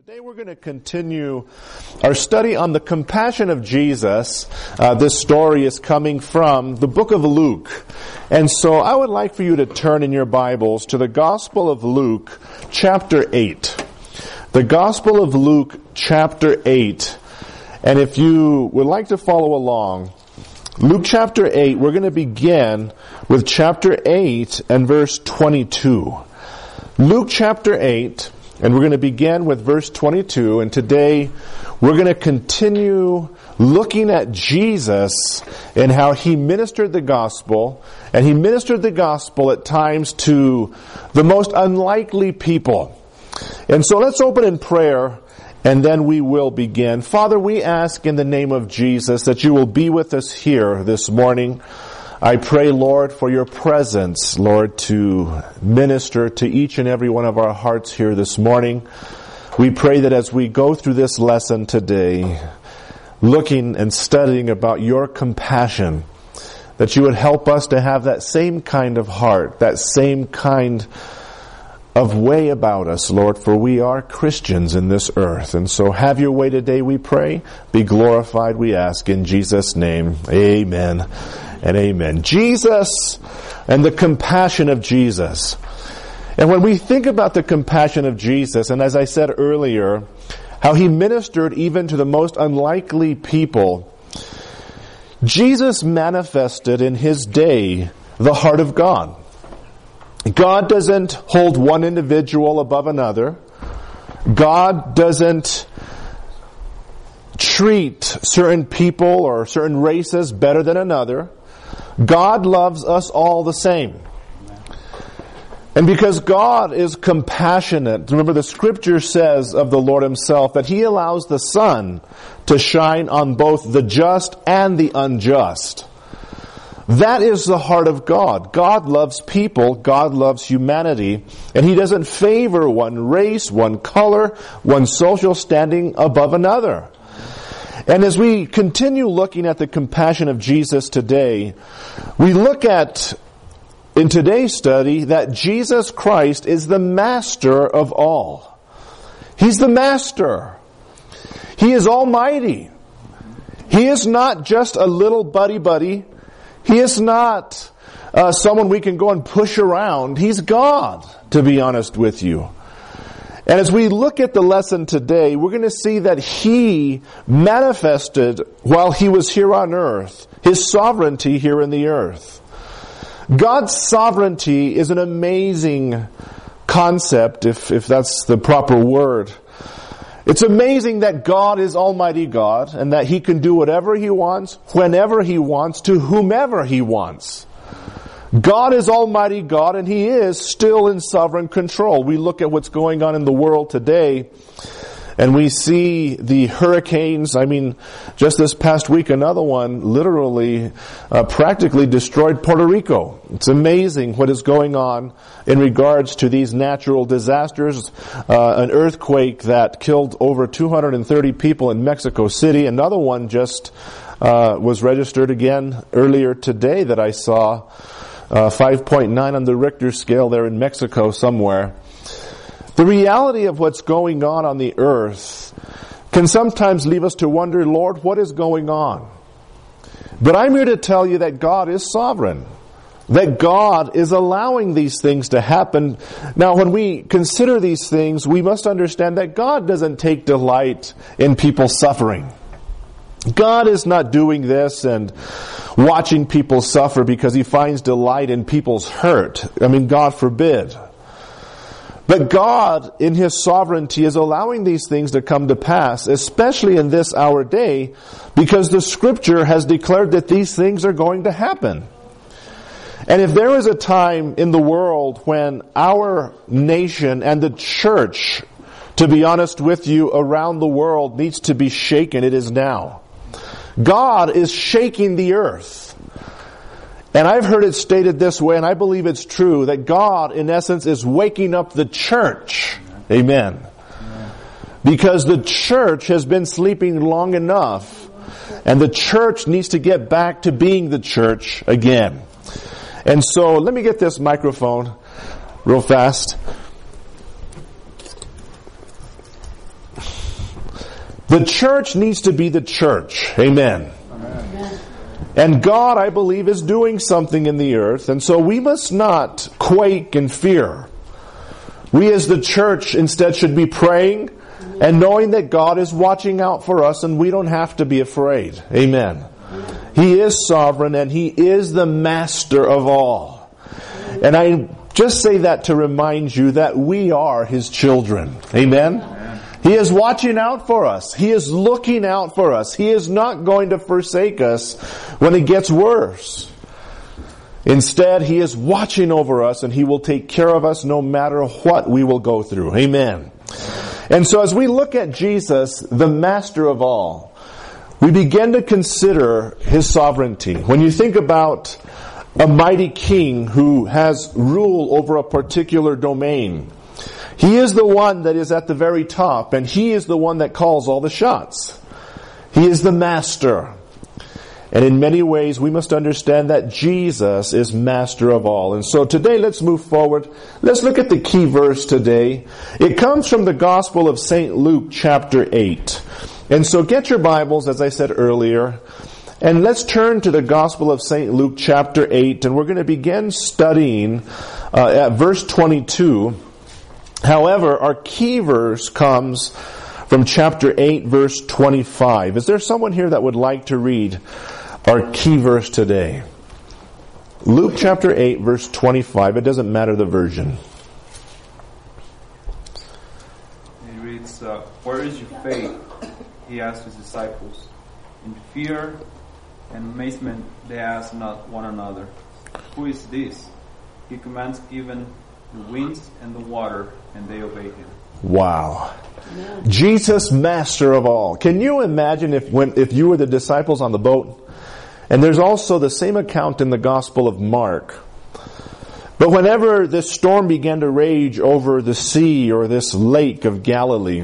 Today we're going to continue our study on the compassion of Jesus. This story is coming from the book of Luke. And so I would like for you to turn in your Bibles to the Gospel of Luke, chapter 8. The Gospel of Luke, chapter 8. And if you would like to follow along, Luke chapter 8, we're going to begin with chapter 8 and verse 22. Luke chapter 8, and we're going to begin with verse 22, and today we're going to continue looking at Jesus and how He ministered the gospel, and He ministered the gospel at times to the most unlikely people. And so let's open in prayer, and then we will begin. Father, we ask in the name of Jesus that You will be with us here this morning. I pray, Lord, for Your presence, Lord, to minister to each and every one of our hearts here this morning. We pray that as we go through this lesson today, looking and studying about Your compassion, that You would help us to have that same kind of heart, that same kind of way about us, Lord, for we are Christians in this earth. And so have Your way today, we pray. Be glorified, we ask, in Jesus' name. Amen and amen. Jesus and the compassion of Jesus. And when we think about the compassion of Jesus, and as I said earlier, how He ministered even to the most unlikely people, Jesus manifested in His day the heart of God. God doesn't hold one individual above another. God doesn't treat certain people or certain races better than another. God loves us all the same. And because God is compassionate, remember the Scripture says of the Lord Himself that He allows the sun to shine on both the just and the unjust. That is the heart of God. God loves people. God loves humanity. And He doesn't favor one race, one color, one social standing above another. And as we continue looking at the compassion of Jesus today, we look at, in today's study, that Jesus Christ is the master of all. He's the master. He is almighty. He is not just a little buddy. He is not someone we can go and push around. He's God, to be honest with you. And as we look at the lesson today, we're going to see that He manifested while He was here on earth, His sovereignty here in the earth. God's sovereignty is an amazing concept, if that's the proper word. It's amazing that God is Almighty God and that He can do whatever He wants, whenever He wants, to whomever He wants. God is Almighty God and He is still in sovereign control. We look at what's going on in the world today and we see the hurricanes. Just this past week another one literally practically destroyed Puerto Rico. It's amazing what is going on in regards to these natural disasters. An earthquake that killed over 230 people in Mexico City. Another one just was registered again earlier today that I saw. 5.9 on the Richter scale there in Mexico somewhere. The reality of what's going on the earth can sometimes leave us to wonder, Lord, what is going on? But I'm here to tell you that God is sovereign. That God is allowing these things to happen. Now, when we consider these things, we must understand that God doesn't take delight in people suffering. God is not doing this and watching people suffer because He finds delight in people's hurt. God forbid. But God, in His sovereignty, is allowing these things to come to pass, especially in this our day, because the Scripture has declared that these things are going to happen. And if there is a time in the world when our nation and the church, to be honest with you, around the world needs to be shaken, it is now. God is shaking the earth. And I've heard it stated this way, and I believe it's true, that God, in essence, is waking up the church. Amen. Because the church has been sleeping long enough, and the church needs to get back to being the church again. And so, let me get this microphone real fast. The church needs to be the church. Amen. Amen. And God, I believe, is doing something in the earth, and so we must not quake in fear. We as the church instead should be praying and knowing that God is watching out for us and we don't have to be afraid. Amen. He is sovereign and He is the master of all. And I just say that to remind you that we are His children. Amen. He is watching out for us. He is looking out for us. He is not going to forsake us when it gets worse. Instead, He is watching over us and He will take care of us no matter what we will go through. Amen. And so as we look at Jesus, the master of all, we begin to consider His sovereignty. When you think about a mighty king who has rule over a particular domain, He is the one that is at the very top, and He is the one that calls all the shots. He is the master. And in many ways, we must understand that Jesus is master of all. And so today, let's move forward. Let's look at the key verse today. It comes from the Gospel of St. Luke, chapter 8. And so get your Bibles, as I said earlier, and let's turn to the Gospel of St. Luke, chapter 8, and we're going to begin studying at verse 22. However, our key verse comes from chapter 8, verse 25. Is there someone here that would like to read our key verse today? Luke chapter 8, verse 25. It doesn't matter the version. It reads, "Where is your faith?" He asked His disciples. In fear and amazement they asked not one another, "Who is this?" He commands even the winds and the water, and they obey Him. Wow. Jesus, master of all. Can you imagine if you were the disciples on the boat? And there's also the same account in the Gospel of Mark. But whenever this storm began to rage over the sea or this lake of Galilee,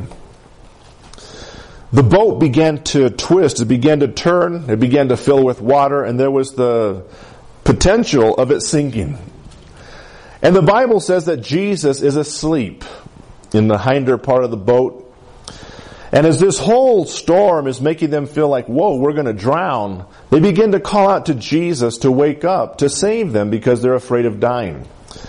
the boat began to twist, it began to turn, it began to fill with water, and there was the potential of it sinking. And the Bible says that Jesus is asleep in the hinder part of the boat. And as this whole storm is making them feel like, whoa, we're going to drown, they begin to call out to Jesus to wake up, to save them because they're afraid of dying.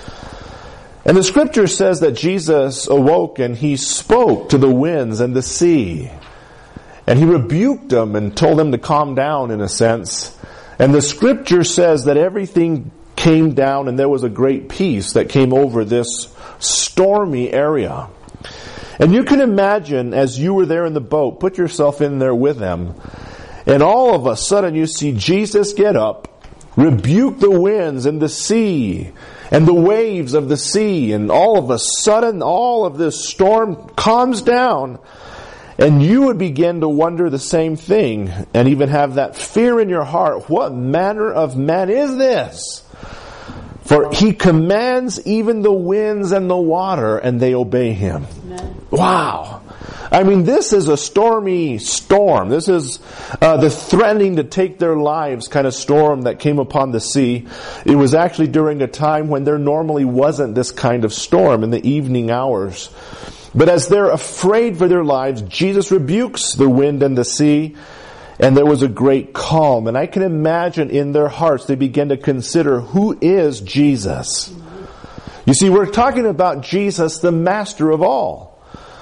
And the scripture says that Jesus awoke and He spoke to the winds and the sea. And He rebuked them and told them to calm down in a sense. And the scripture says that everything came down and there was a great peace that came over this stormy area. And you can imagine as you were there in the boat, put yourself in there with them, and all of a sudden you see Jesus get up, rebuke the winds and the sea and the waves of the sea, and all of a sudden all of this storm calms down, and you would begin to wonder the same thing and even have that fear in your heart. What manner of man is this? For He commands even the winds and the water, and they obey Him. Amen. Wow. I mean, this is a stormy storm. This is the threatening to take their lives kind of storm that came upon the sea. It was actually during a time when there normally wasn't this kind of storm in the evening hours. But as they're afraid for their lives, Jesus rebukes the wind and the sea, and there was a great calm. And I can imagine in their hearts they began to consider, who is Jesus? You see, we're talking about Jesus, the master of all.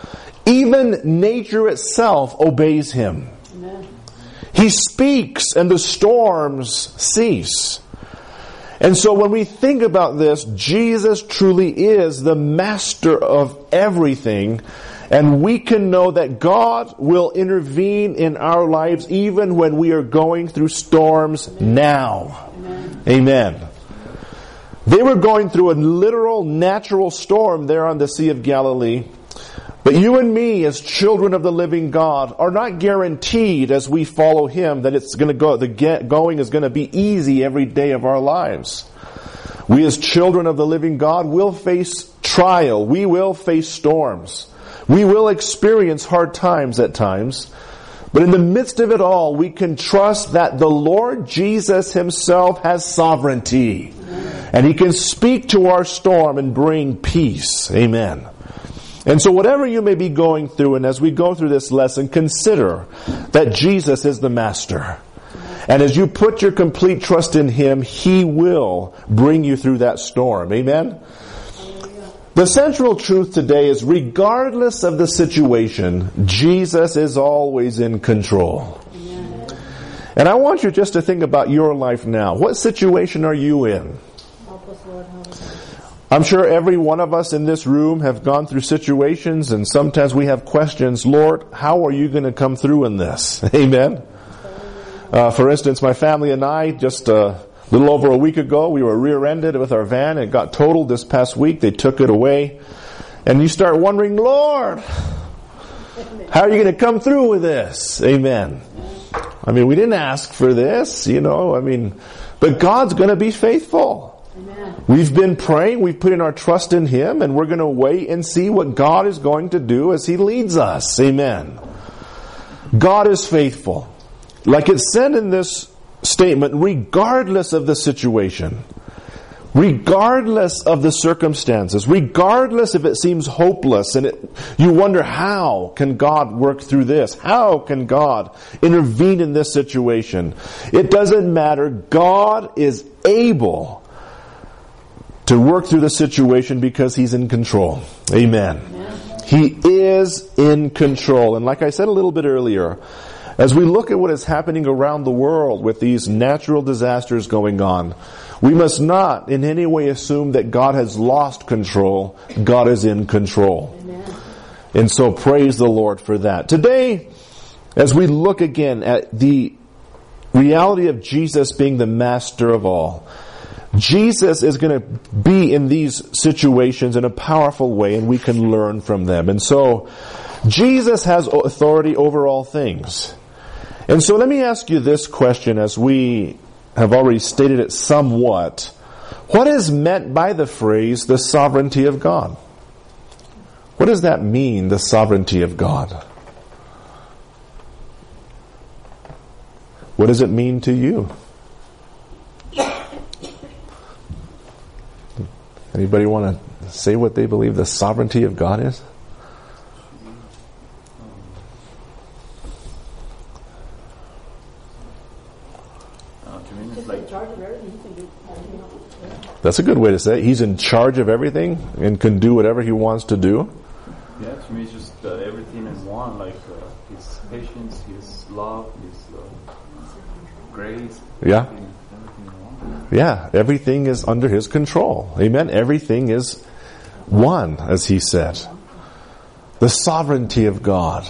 Even nature itself obeys Him. Amen. He speaks and the storms cease. And so when we think about this, Jesus truly is the master of everything. And we can know that God will intervene in our lives even when we are going through storms now. Amen. Amen. They were going through a literal natural storm there on the Sea of Galilee. But you and me, as children of the living God, are not guaranteed as we follow Him that it's going to go, the going is going to be easy every day of our lives. We as children of the living God will face trial. We will face storms. We will experience hard times at times. But in the midst of it all, we can trust that the Lord Jesus Himself has sovereignty. Amen. And He can speak to our storm and bring peace. Amen. And so whatever you may be going through, and as we go through this lesson, consider that Jesus is the Master. And as you put your complete trust in Him, He will bring you through that storm. Amen? The central truth today is, regardless of the situation, Jesus is always in control. And I want you just to think about your life now. What situation are you in? Help us, Lord, help us. I'm sure every one of us in this room have gone through situations, and sometimes we have questions. Lord, how are you going to come through in this? Amen. For instance, my family and I, just a little over a week ago, we were rear-ended with our van. It got totaled this past week. They took it away. And you start wondering, Lord, how are you going to come through with this? Amen. I mean, we didn't ask for this, but God's going to be faithful. Amen. We've been praying, we've put in our trust in Him, and we're going to wait and see what God is going to do as He leads us. Amen. God is faithful. Like it said in this statement, regardless of the situation, regardless of the circumstances, regardless if it seems hopeless and you wonder, how can God work through this? How can God intervene in this situation? It doesn't matter. God is able to work through the situation because He's in control. Amen. He is in control. And like I said a little bit earlier, as we look at what is happening around the world with these natural disasters going on, we must not in any way assume that God has lost control. God is in control. Amen. And so praise the Lord for that. Today, as we look again at the reality of Jesus being the Master of all, Jesus is going to be in these situations in a powerful way, and we can learn from them. And so, Jesus has authority over all things. And so let me ask you this question, as we have already stated it somewhat. What is meant by the phrase, the sovereignty of God? What does that mean, the sovereignty of God? What does it mean to you? Anybody want to say what they believe the sovereignty of God is? He's in charge of everything. He can do everything. That's a good way to say it. He's in charge of everything and can do whatever He wants to do. Yeah, to me it's just everything in one, like His patience, His love, His grace. Yeah. Everything in one. Yeah, everything is under His control. Amen. Everything is one, as He said. The sovereignty of God.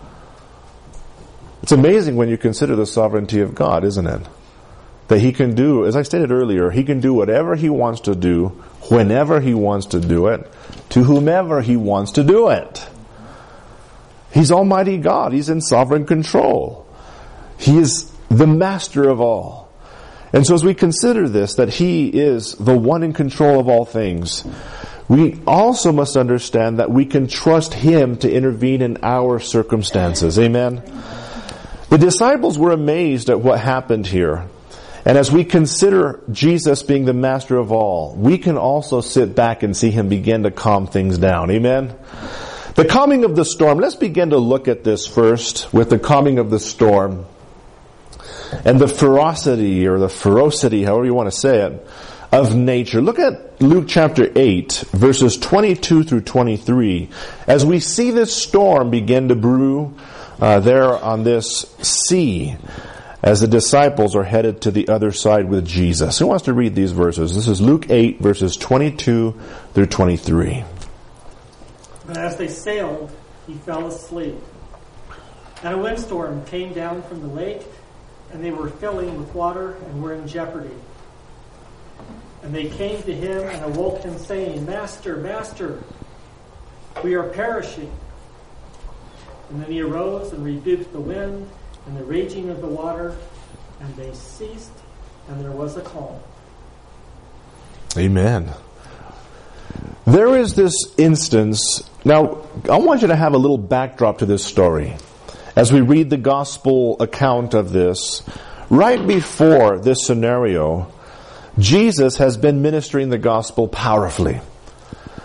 It's amazing when you consider the sovereignty of God, isn't it? That He can do, as I stated earlier, He can do whatever He wants to do, whenever He wants to do it, to whomever He wants to do it. He's Almighty God. He's in sovereign control. He is the Master of all. And so as we consider this, that He is the one in control of all things, we also must understand that we can trust Him to intervene in our circumstances. Amen? The disciples were amazed at what happened here. And as we consider Jesus being the Master of all, we can also sit back and see Him begin to calm things down. Amen? The calming of the storm. Let's begin to look at this first with the calming of the storm. And the ferocity, however you want to say it, of nature. Look at Luke chapter 8, verses 22 through 23. As we see this storm begin to brew there on this sea, as the disciples are headed to the other side with Jesus. Who wants to read these verses? This is Luke 8, verses 22 through 23. But as they sailed, he fell asleep. And a windstorm came down from the lake, and they were filling with water and were in jeopardy. And they came to him and awoke him, saying, Master, Master, we are perishing. And then he arose and rebuked the wind and the raging of the water, and they ceased, and there was a calm. Amen. There is this instance. Now, I want you to have a little backdrop to this story. As we read the gospel account of this, right before this scenario, Jesus has been ministering the gospel powerfully.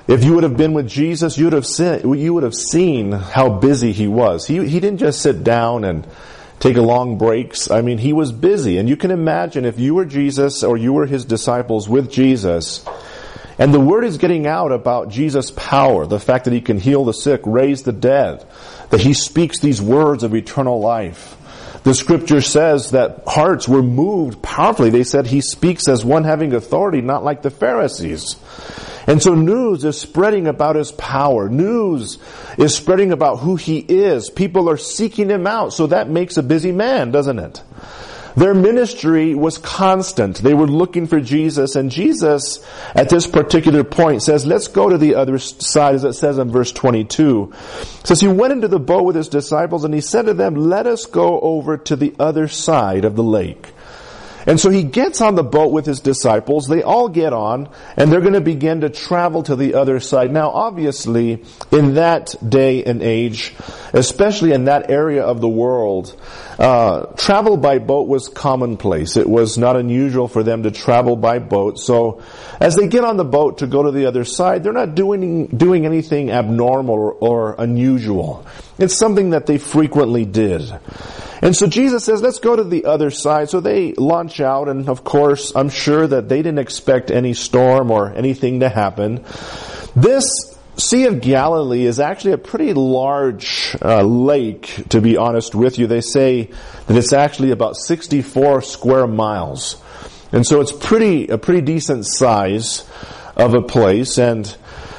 If you would have been with Jesus, you would have seen how busy he was. He didn't just sit down and take long breaks. I mean, he was busy. And you can imagine if you were Jesus or you were his disciples with Jesus, and the word is getting out about Jesus' power, the fact that he can heal the sick, raise the dead, that he speaks these words of eternal life. The scripture says that hearts were moved powerfully. They said he speaks as one having authority, not like the Pharisees. And so news is spreading about his power. News is spreading about who he is. People are seeking him out. So that makes a busy man, doesn't it? Their ministry was constant. They were looking for Jesus. And Jesus, at this particular point, says, let's go to the other side, as it says in verse 22. It says, he went into the boat with his disciples, and he said to them, let us go over to the other side of the lake. And so he gets on the boat with his disciples. They all get on, and they're going to begin to travel to the other side. Now, obviously, in that day and age, especially in that area of the world, travel by boat was commonplace. It was not unusual for them to travel by boat. So as they get on the boat to go to the other side, they're not doing anything abnormal or unusual. It's something that they frequently did. And so Jesus says, let's go to the other side. So they launch out, and of course, I'm sure that they didn't expect any storm or anything to happen. This Sea of Galilee is actually a pretty large lake, to be honest with you. They say that it's actually about 64 square miles. And so it's a pretty decent size of a place. And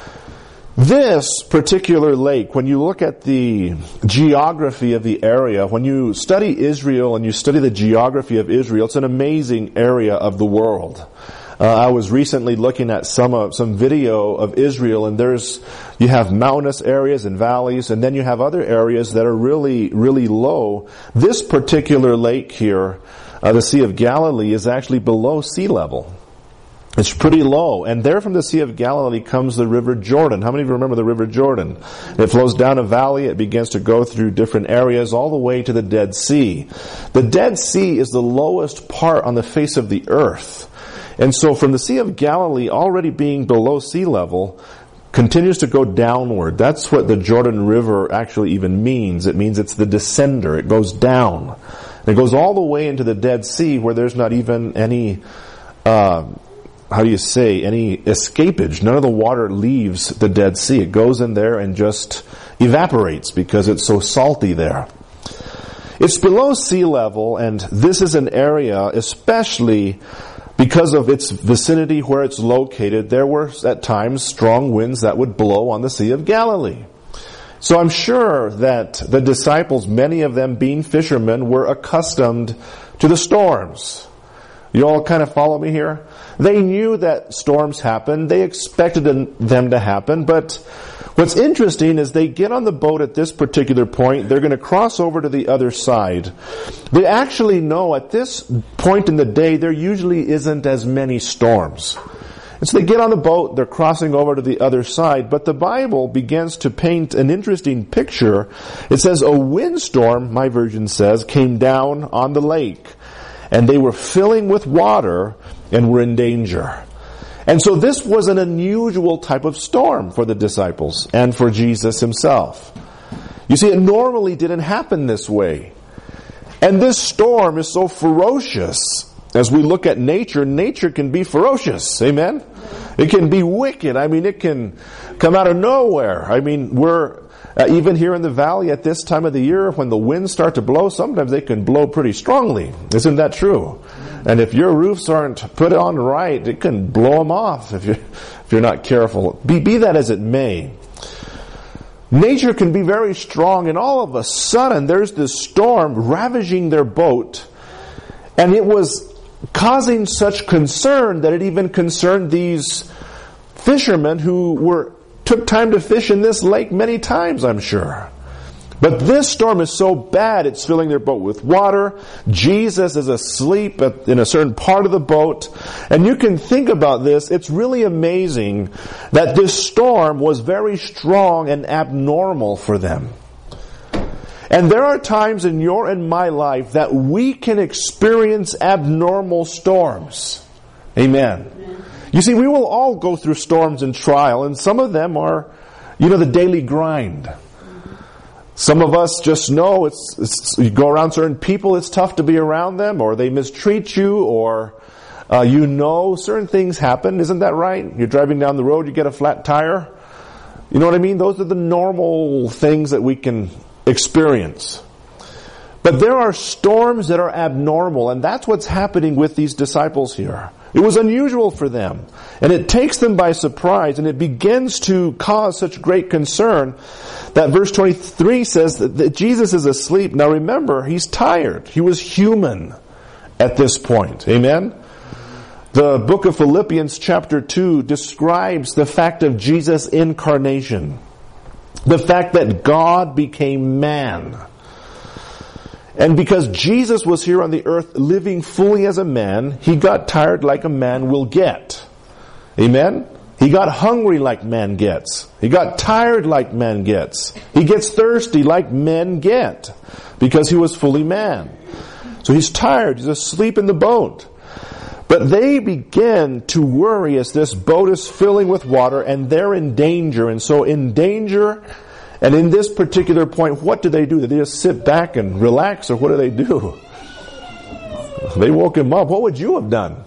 this particular lake, when you look at the geography of the area, when you study Israel and you study the geography of Israel, it's an amazing area of the world. I was recently looking at some video of Israel, and you have mountainous areas and valleys, and then you have other areas that are really, really low. This particular lake here, the Sea of Galilee, is actually below sea level. It's pretty low. And there from the Sea of Galilee comes the River Jordan. How many of you remember the River Jordan? It flows down a valley. It begins to go through different areas all the way to the Dead Sea. The Dead Sea is the lowest part on the face of the earth. And so from the Sea of Galilee already being below sea level, continues to go downward. That's what the Jordan River actually even means. It means it's the descender. It goes down. It goes all the way into the Dead Sea where there's not even any any escapage. None of the water leaves the Dead Sea. It goes in there and just evaporates because it's so salty there. It's below sea level, and this is an area, especially because of its vicinity where it's located, there were at times strong winds that would blow on the Sea of Galilee. So I'm sure that the disciples, many of them being fishermen, were accustomed to the storms. You all kind of follow me here? They knew that storms happen. They expected them to happen. But what's interesting is they get on the boat at this particular point. They're going to cross over to the other side. They actually know at this point in the day there usually isn't as many storms. And so they get on the boat. They're crossing over to the other side. But the Bible begins to paint an interesting picture. It says a windstorm, my version says, came down on the lake. And they were filling with water and were in danger. And so this was an unusual type of storm for the disciples and for Jesus himself. You see, it normally didn't happen this way. And this storm is so ferocious. As we look at nature, nature can be ferocious. Amen? It can be wicked. I mean, it can come out of nowhere. I mean, we're even here in the valley at this time of the year, when the winds start to blow, sometimes they can blow pretty strongly. Isn't that true? And if your roofs aren't put on right, it can blow them off if you're not careful. Be that as it may, nature can be very strong, and all of a sudden there's this storm ravaging their boat, and it was causing such concern that it even concerned these fishermen who took time to fish in this lake many times, I'm sure. But this storm is so bad, it's filling their boat with water. Jesus is asleep in a certain part of the boat. And you can think about this. It's really amazing that this storm was very strong and abnormal for them. And there are times in your and my life that we can experience abnormal storms. Amen. You see, we will all go through storms and trial, and some of them are, the daily grind. Some of us just know you go around certain people, it's tough to be around them, or they mistreat you, or certain things happen. Isn't that right? You're driving down the road, you get a flat tire. You know what I mean? Those are the normal things that we can experience. But there are storms that are abnormal, and that's what's happening with these disciples here. It was unusual for them, and it takes them by surprise, and it begins to cause such great concern that verse 23 says that Jesus is asleep. Now remember, he's tired. He was human at this point. Amen? The book of Philippians chapter 2 describes the fact of Jesus' incarnation. The fact that God became man. And because Jesus was here on the earth living fully as a man, he got tired like a man will get. Amen? He got hungry like man gets. He got tired like man gets. He gets thirsty like men get. Because he was fully man. So he's tired. He's asleep in the boat. But they begin to worry as this boat is filling with water and they're in danger. And so in danger, and in this particular point, what do? They just sit back and relax, or what do? They woke him up. What would you have done?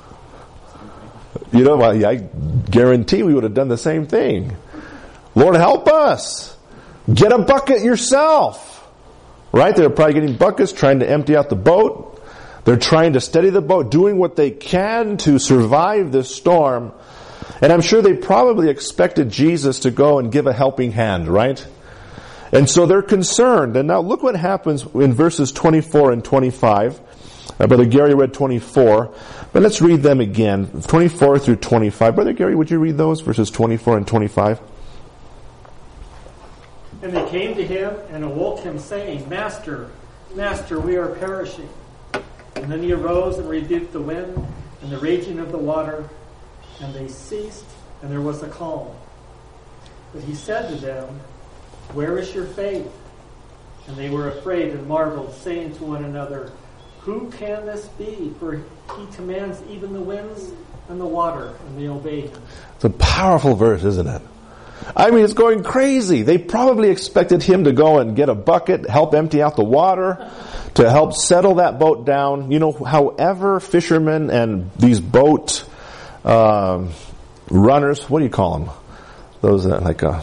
I guarantee we would have done the same thing. Lord, help us. Get a bucket yourself. Right? They're probably getting buckets, trying to empty out the boat. They're trying to steady the boat, doing what they can to survive this storm. And I'm sure they probably expected Jesus to go and give a helping hand, right? And so they're concerned. And now look what happens in verses 24 and 25. Brother Gary read 24, but let's read them again. 24 through 25. Brother Gary, would you read those, verses 24 and 25? And they came to him and awoke him, saying, Master, Master, we are perishing. And then he arose and rebuked the wind and the raging of the water, and they ceased, and there was a calm. But he said to them, Where is your faith? And they were afraid and marveled, saying to one another, Who can this be? For he commands even the winds and the water, and they obey him. It's a powerful verse, isn't it? I mean, it's going crazy. They probably expected him to go and get a bucket, help empty out the water, to help settle that boat down. However fishermen and these boat runners, what do you call them? Those not a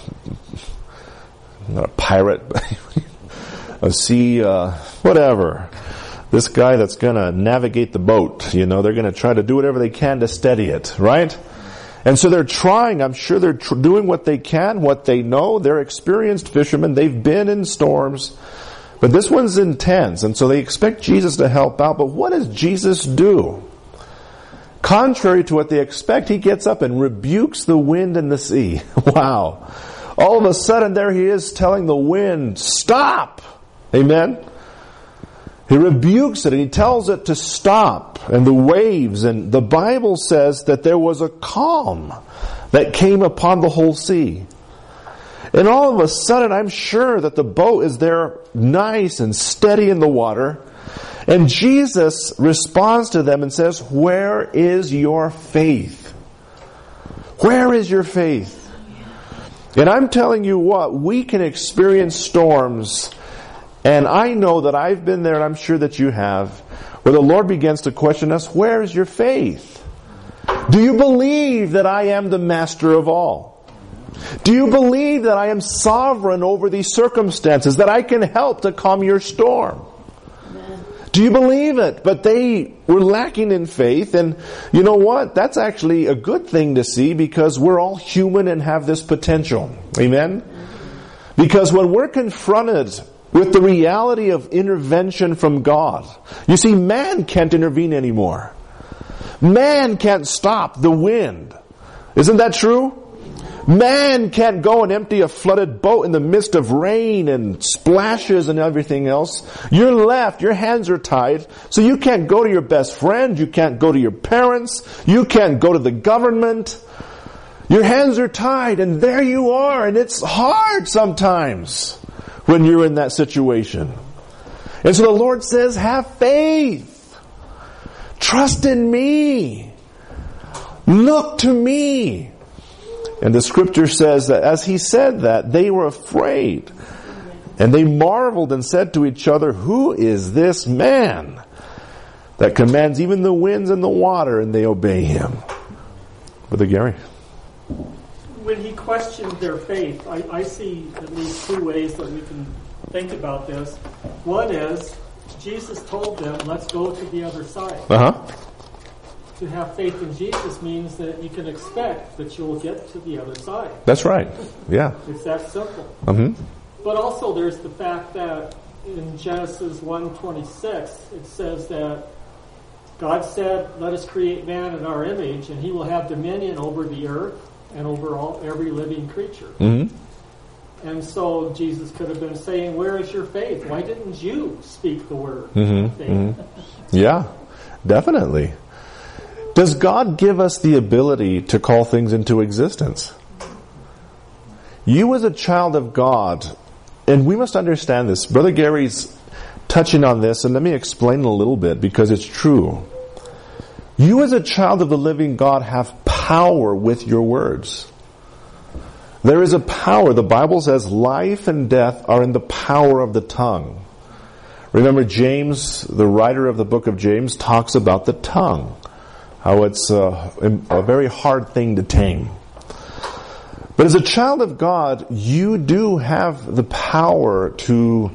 pirate, but a sea, whatever. This guy that's going to navigate the boat, they're going to try to do whatever they can to steady it, right? And so they're trying. I'm sure they're doing what they can, what they know. They're experienced fishermen. They've been in storms. But this one's intense, and so they expect Jesus to help out. But what does Jesus do? Contrary to what they expect, he gets up and rebukes the wind and the sea. Wow. All of a sudden, there he is telling the wind, stop! Amen? He rebukes it, and he tells it to stop, and the waves, and the Bible says that there was a calm that came upon the whole sea. And all of a sudden, I'm sure that the boat is there nice and steady in the water. And Jesus responds to them and says, Where is your faith? Where is your faith? And I'm telling you what, we can experience storms. And I know that I've been there, and I'm sure that you have, where the Lord begins to question us, where is your faith? Do you believe that I am the master of all? Do you believe that I am sovereign over these circumstances, that I can help to calm your storm? Amen. Do you believe it? But they were lacking in faith, and you know what? That's actually a good thing to see, because we're all human and have this potential. Amen? Because when we're confronted with the reality of intervention from God, you see, man can't intervene anymore. Man can't stop the wind. Isn't that true? Man can't go and empty a flooded boat in the midst of rain and splashes and everything else. You're left, your hands are tied, so you can't go to your best friend, you can't go to your parents, you can't go to the government. Your hands are tied, and there you are, and it's hard sometimes when you're in that situation. And so the Lord says, have faith. Trust in me. Look to me. And the scripture says that as he said that, they were afraid. And they marveled and said to each other, who is this man that commands even the winds and the water, and they obey him? Brother Gary. When he questioned their faith, I see at least two ways that we can think about this. One is, Jesus told them, let's go to the other side. To have faith in Jesus means that you can expect that you'll get to the other side. That's right. Yeah. It's that simple. Mm-hmm. But also there's the fact that in Genesis 1:26, it says that God said, let us create man in our image, and he will have dominion over the earth and over every living creature. Mm-hmm. And so Jesus could have been saying, where is your faith? Why didn't you speak the word? Mm-hmm. Mm-hmm. Yeah, definitely. Does God give us the ability to call things into existence? You as a child of God, and we must understand this. Brother Gary's touching on this, and let me explain it a little bit because it's true. You as a child of the living God have power with your words. There is a power. The Bible says life and death are in the power of the tongue. Remember, James, the writer of the book of James, talks about the tongue. How it's a very hard thing to tame. But as a child of God, you do have the power to,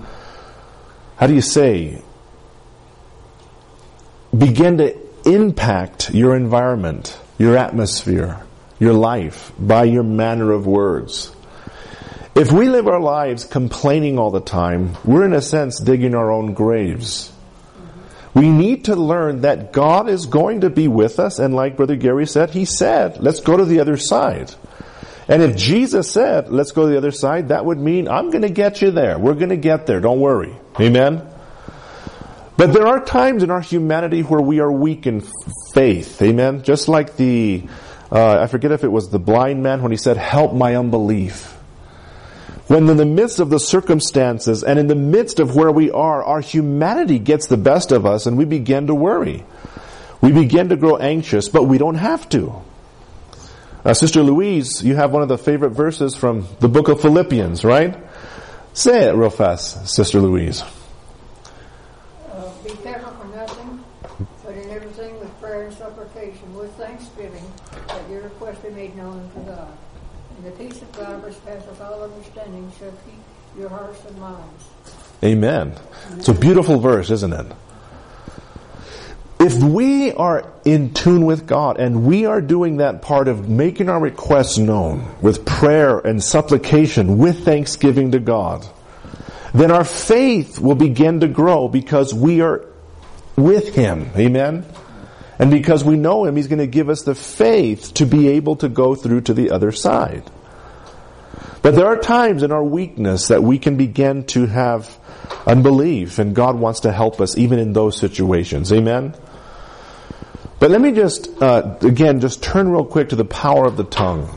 begin to impact your environment, your atmosphere, your life, by your manner of words. If we live our lives complaining all the time, we're in a sense digging our own graves. We need to learn that God is going to be with us, and like Brother Gary said, he said, let's go to the other side. And if Jesus said, let's go to the other side, that would mean, I'm going to get you there. We're going to get there. Don't worry. Amen? But there are times in our humanity where we are weak in faith. Amen? Just like I forget if it was the blind man when he said, help my unbelief. When in the midst of the circumstances and in the midst of where we are, our humanity gets the best of us and we begin to worry. We begin to grow anxious, but we don't have to. Sister Louise, you have one of the favorite verses from the book of Philippians, right? Say it real fast, Sister Louise. Be careful for nothing, but in everything with prayer and supplication, with thanksgiving, that your request be made known unto God. And the peace of God, which passeth all understanding, shall keep your hearts and minds. Amen. It's a beautiful verse, isn't it? If we are in tune with God and we are doing that part of making our requests known with prayer and supplication, with thanksgiving to God, then our faith will begin to grow because we are with Him. Amen? And because we know Him, He's going to give us the faith to be able to go through to the other side. But there are times in our weakness that we can begin to have unbelief, and God wants to help us even in those situations. Amen? But let me just, again, just turn real quick to the power of the tongue.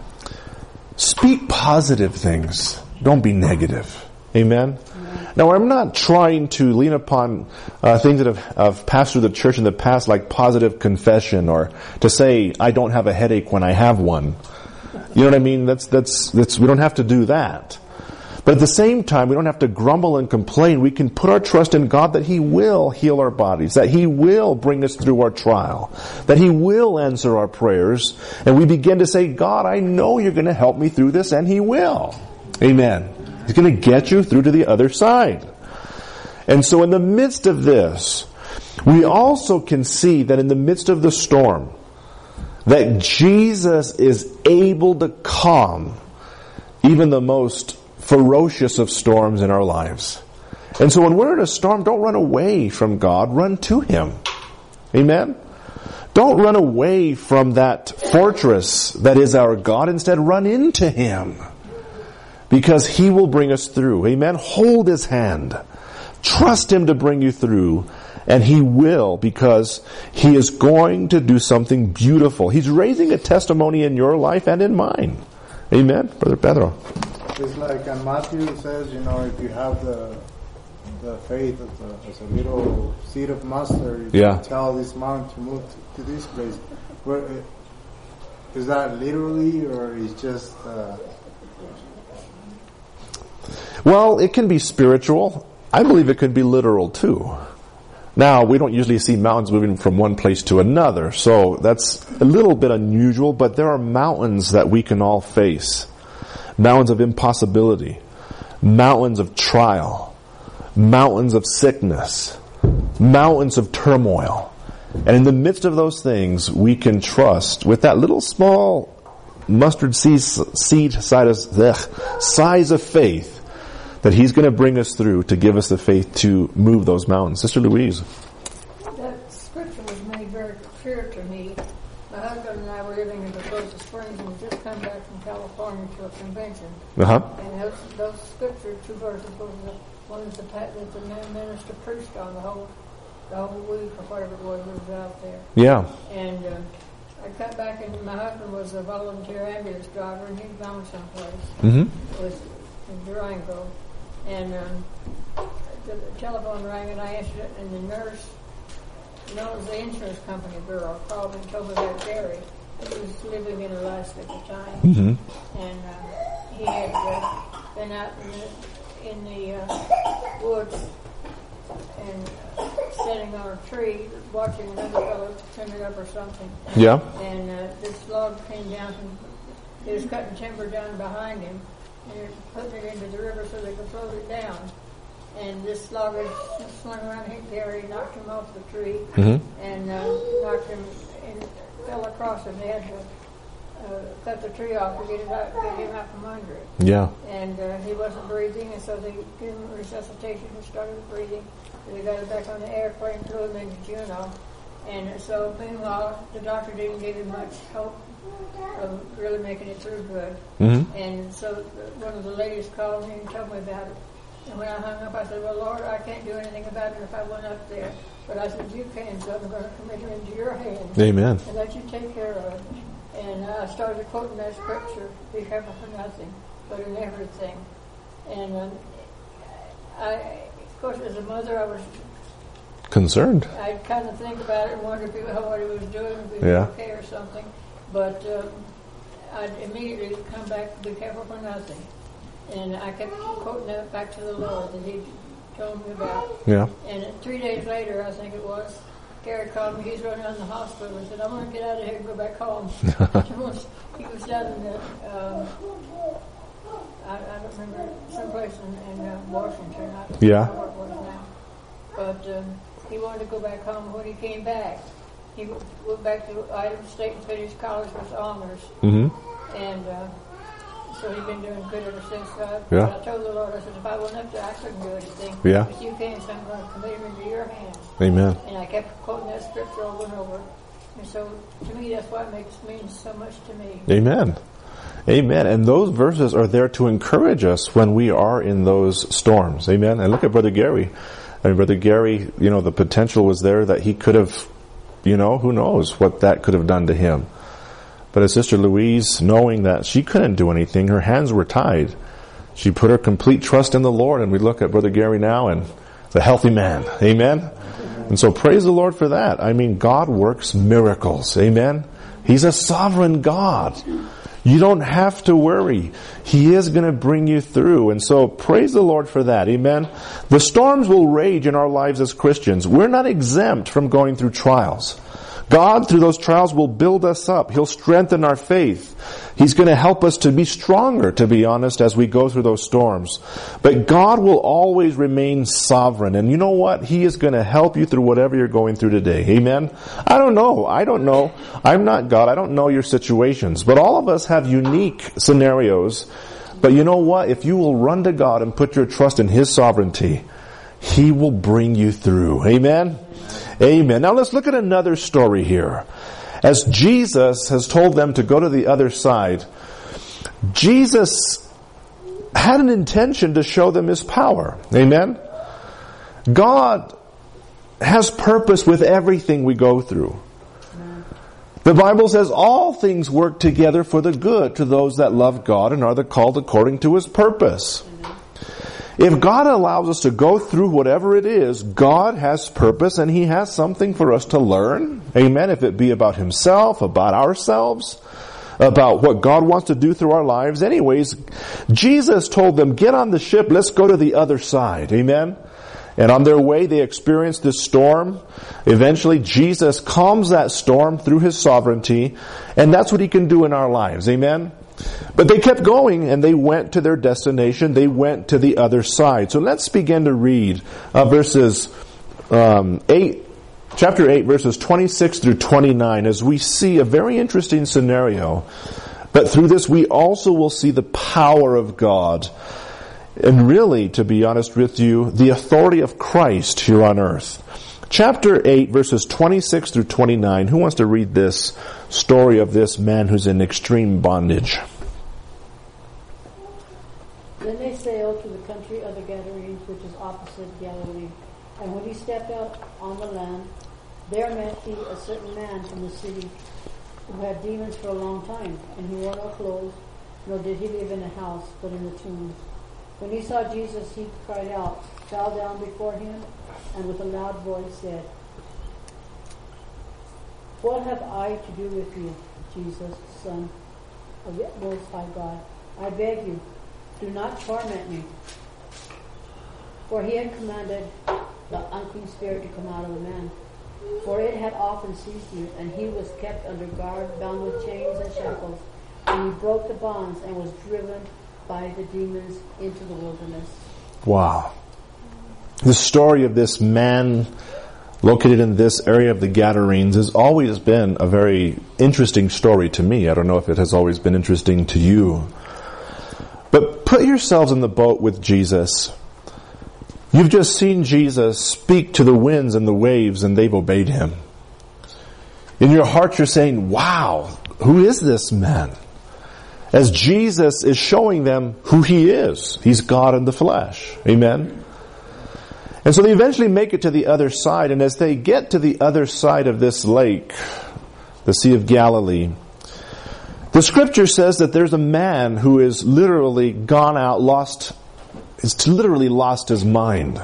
Speak positive things. Don't be negative. Amen? Now, I'm not trying to lean upon things that have passed through the church in the past, like positive confession, or to say, I don't have a headache when I have one. You know what I mean? That's we don't have to do that. But at the same time, we don't have to grumble and complain. We can put our trust in God that He will heal our bodies, that He will bring us through our trial, that He will answer our prayers, and we begin to say, God, I know You're going to help me through this, and He will. Amen. He's going to get you through to the other side. And so in the midst of this, we also can see that in the midst of the storm, that Jesus is able to calm even the most ferocious of storms in our lives. And so when we're in a storm, don't run away from God, run to Him. Amen? Don't run away from that fortress that is our God. Instead, run into Him. Because He will bring us through. Amen? Hold His hand. Trust Him to bring you through. And He will, because He is going to do something beautiful. He's raising a testimony in your life and in mine. Amen? Brother Pedro. It's like Matthew says, if you have the faith as a little seed of mustard, you can tell this mountain to move to this place. Is that literally, or is just... Well, it can be spiritual. I believe it could be literal too. Now, we don't usually see mountains moving from one place to another, so that's a little bit unusual, but there are mountains that we can all face. Mountains of impossibility, mountains of trial, mountains of sickness, mountains of turmoil. And in the midst of those things, we can trust with that little small mustard seed size of faith that He's going to bring us through to give us the faith to move those mountains. Sister Louise. That scripture was made very clear to me. My husband and I were living in Dakota Springs, and we just come back from California to a convention. And those scripture, 2 verses, was the ones that the minister preached on the whole week or whatever it was out there. Yeah. And I got back, and my husband was a volunteer ambulance driver, and he'd gone someplace. It was in Durango. And the telephone rang, and I answered it, and the nurse, known as the insurance company girl, called and told me that Gary, he was living in Alaska at the time, and he had been out in the woods and sitting on a tree watching another fellow trim it up or something. Yeah. And this log came down from, he was cutting timber down behind him, and putting it into the river so they could float it down. And this log had swung around, hit Gary, knocked him off the tree, and knocked him and fell across him. They had to cut the tree off to get him out from under it. Yeah. And he wasn't breathing, and so they gave him resuscitation. He started breathing. They got him back on the airplane, flew him into Juneau. And so, meanwhile, the doctor didn't give him much hope of really making it through good. And so one of the ladies called me and told me about it. And when I hung up, I said, well, Lord, I can't do anything about it if I went up there. But I said, you can, so I'm going to commit him into your hands. Amen. And let you take care of it. And I started quoting that scripture, be careful for nothing, but in everything. And of course, as a mother, I was concerned. I'd kind of think about it and wonder what he was doing, if he was okay or something. But I'd immediately come back, be careful for nothing. And I kept quoting that back to the Lord that He told me about. Yeah. And 3 days later, I think it was, Gary called me. He's running on the hospital. He said, I want to get out of here and go back home. He was down in the, I don't remember, someplace in Washington. I don't know where it was now. But he wanted to go back home. When he came back, he went back to Idaho State and finished college with honors. And so he's been doing good ever since. I told the Lord, I said, if I went up there, I couldn't do anything. But you can, so I'm going to commit him into your hands. Amen. And I kept quoting that scripture over and over. And so, to me, that's why it means so much to me. Amen. Amen. And those verses are there to encourage us when we are in those storms. Amen. And look at Brother Gary. I mean, Brother Gary, the potential was there that he could have, who knows what that could have done to him. But as Sister Louise, knowing that she couldn't do anything, her hands were tied, she put her complete trust in the Lord. And we look at Brother Gary now and the healthy man. Amen. And so praise the Lord for that. I mean, God works miracles. Amen. He's a sovereign God. You don't have to worry. He is going to bring you through. And so praise the Lord for that. Amen. The storms will rage in our lives as Christians. We're not exempt from going through trials. God, through those trials, will build us up. He'll strengthen our faith. He's going to help us to be stronger, to be honest, as we go through those storms. But God will always remain sovereign. And you know what? He is going to help you through whatever you're going through today. Amen? I don't know. I'm not God. I don't know your situations. But all of us have unique scenarios. But you know what? If you will run to God and put your trust in His sovereignty, He will bring you through. Amen? Amen. Now let's look at another story here. As Jesus has told them to go to the other side, Jesus had an intention to show them His power. Amen? God has purpose with everything we go through. The Bible says all things work together for the good to those that love God and are called according to His purpose. If God allows us to go through whatever it is, God has purpose and He has something for us to learn. Amen. If it be about Himself, about ourselves. about what God wants to do through our lives. Anyways, Jesus told them, get on the ship, let's go to the other side. Amen? And on their way, they experienced this storm. Eventually, Jesus calms that storm through His sovereignty, and that's what He can do in our lives. Amen? But they kept going, and they went to their destination. They went to the other side. So let's begin to read chapter 8, verses 26 through 29, as we see a very interesting scenario. But through this, we also will see the power of God. And really, to be honest with you, the authority of Christ here on earth. Chapter 8, verses 26 through 29. Who wants to read this story of this man who's in extreme bondage? Then they sailed to the country of the Gadarenes, which is opposite Galilee. And when he stepped out on the land, there met he a certain man from the city who had demons for a long time, and he wore no clothes, nor did he live in a house, but in the tombs. When he saw Jesus, he cried out, fell down before him, and with a loud voice said, What have I to do with you, Jesus, Son of the Most High God? I beg you, do not torment me. For he had commanded the unclean spirit to come out of the man. For it had often seized you, and he was kept under guard, bound with chains and shackles. And he broke the bonds and was driven by the demons into the wilderness. Wow. The story of this man located in this area of the Gadarenes has always been a very interesting story to me. I don't know if it has always been interesting to you. But put yourselves in the boat with Jesus. You've just seen Jesus speak to the winds and the waves, and they've obeyed Him. In your heart you're saying, wow, who is this man? As Jesus is showing them who He is. He's God in the flesh. Amen? And so they eventually make it to the other side, and as they get to the other side of this lake, the Sea of Galilee, the Scripture says that there's a man who is literally gone out, lost his mind.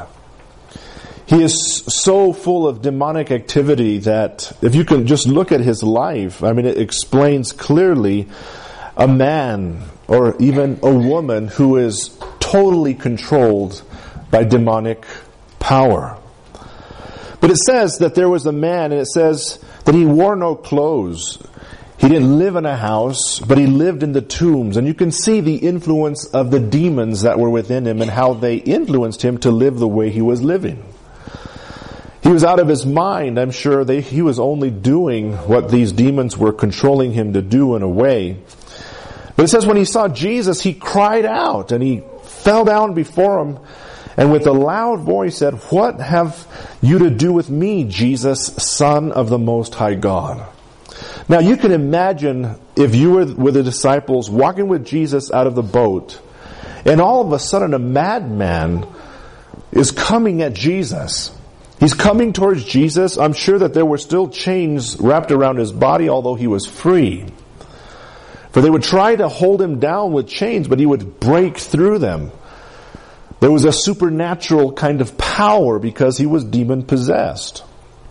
He is so full of demonic activity that if you can just look at his life, I mean, it explains clearly a man or even a woman who is totally controlled by demonic power. But it says that there was a man, and it says that he wore no clothes. He didn't live in a house, but he lived in the tombs. And you can see the influence of the demons that were within him and how they influenced him to live the way he was living. He was out of his mind. I'm sure he was only doing what these demons were controlling him to do in a way. But it says when he saw Jesus, he cried out and he fell down before him and with a loud voice said, What have you to do with me, Jesus, Son of the Most High God? Now you can imagine if you were with the disciples walking with Jesus out of the boat, and all of a sudden a madman is coming at Jesus. He's coming towards Jesus. I'm sure that there were still chains wrapped around his body, although he was free. For they would try to hold him down with chains, but he would break through them. There was a supernatural kind of power because he was demon-possessed.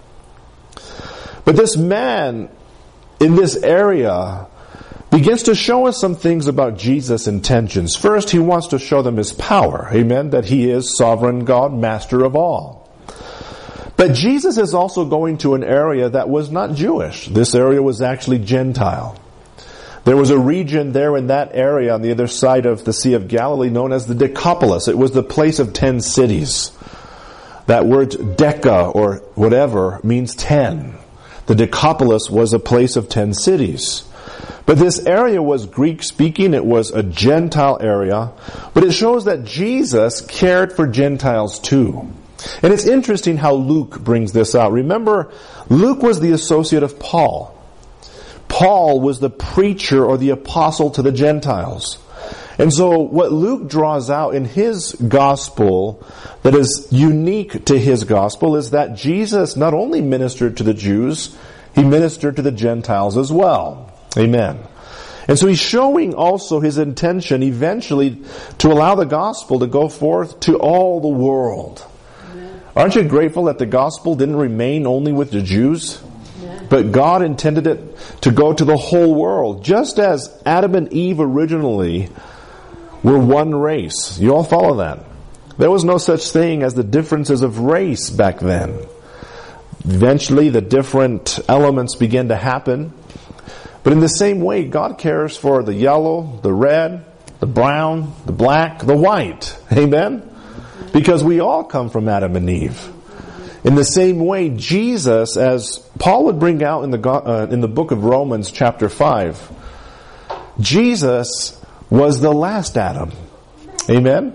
But this man in this area begins to show us some things about Jesus' intentions. First, he wants to show them his power. Amen? That he is sovereign God, master of all. But Jesus is also going to an area that was not Jewish. This area was actually Gentile. There was a region there in that area on the other side of the Sea of Galilee known as the Decapolis. It was the place of 10 cities. That word deca or whatever means 10. The Decapolis was a place of 10 cities. But this area was Greek-speaking. It was a Gentile area. But it shows that Jesus cared for Gentiles too. And it's interesting how Luke brings this out. Remember, Luke was the associate of Paul. Paul was the preacher or the apostle to the Gentiles. And so what Luke draws out in his gospel that is unique to his gospel is that Jesus not only ministered to the Jews, he ministered to the Gentiles as well. Amen. And so he's showing also his intention eventually to allow the gospel to go forth to all the world. Amen. Aren't you grateful that the gospel didn't remain only with the Jews? Amen. but God intended it to go to the whole world, just as Adam and Eve originally were one race. You all follow that? There was no such thing as the differences of race back then. Eventually, the different elements began to happen. But in the same way, God cares for the yellow, the red, the brown, the black, the white. Amen? Because we all come from Adam and Eve. In the same way, Jesus, as Paul would bring out in the book of Romans chapter 5, Jesus was the last Adam. Amen?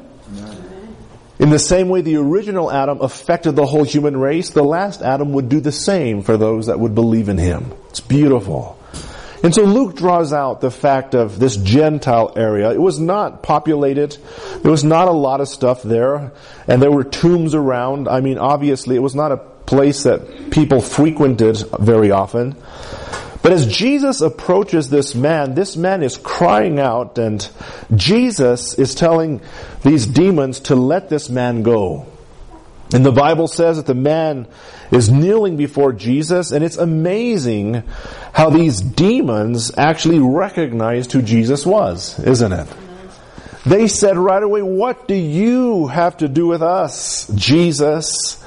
In the same way the original Adam affected the whole human race, the last Adam would do the same for those that would believe in him. It's beautiful. And so Luke draws out the fact of this Gentile area. It was not populated. There was not a lot of stuff there. And there were tombs around. I mean, obviously, it was not a place that people frequented very often. But as Jesus approaches this man is crying out, and Jesus is telling these demons to let this man go. And the Bible says that the man is kneeling before Jesus, and it's amazing how these demons actually recognized who Jesus was, isn't it? They said right away, "What do you have to do with us, Jesus,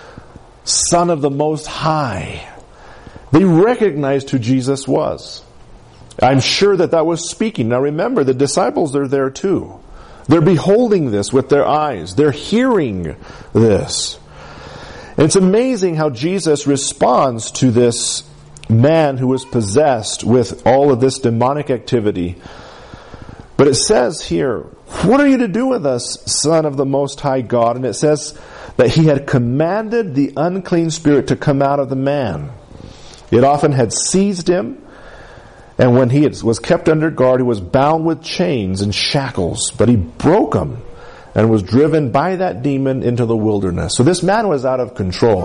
Son of the Most High?" They recognized who Jesus was. I'm sure that was speaking. Now remember, the disciples are there too. They're beholding this with their eyes. They're hearing this. And it's amazing how Jesus responds to this man who is possessed with all of this demonic activity. But it says here, "What are you to do with us, Son of the Most High God?" And it says that he had commanded the unclean spirit to come out of the man. It often had seized him, and when he was kept under guard, he was bound with chains and shackles. But he broke them and was driven by that demon into the wilderness. So this man was out of control.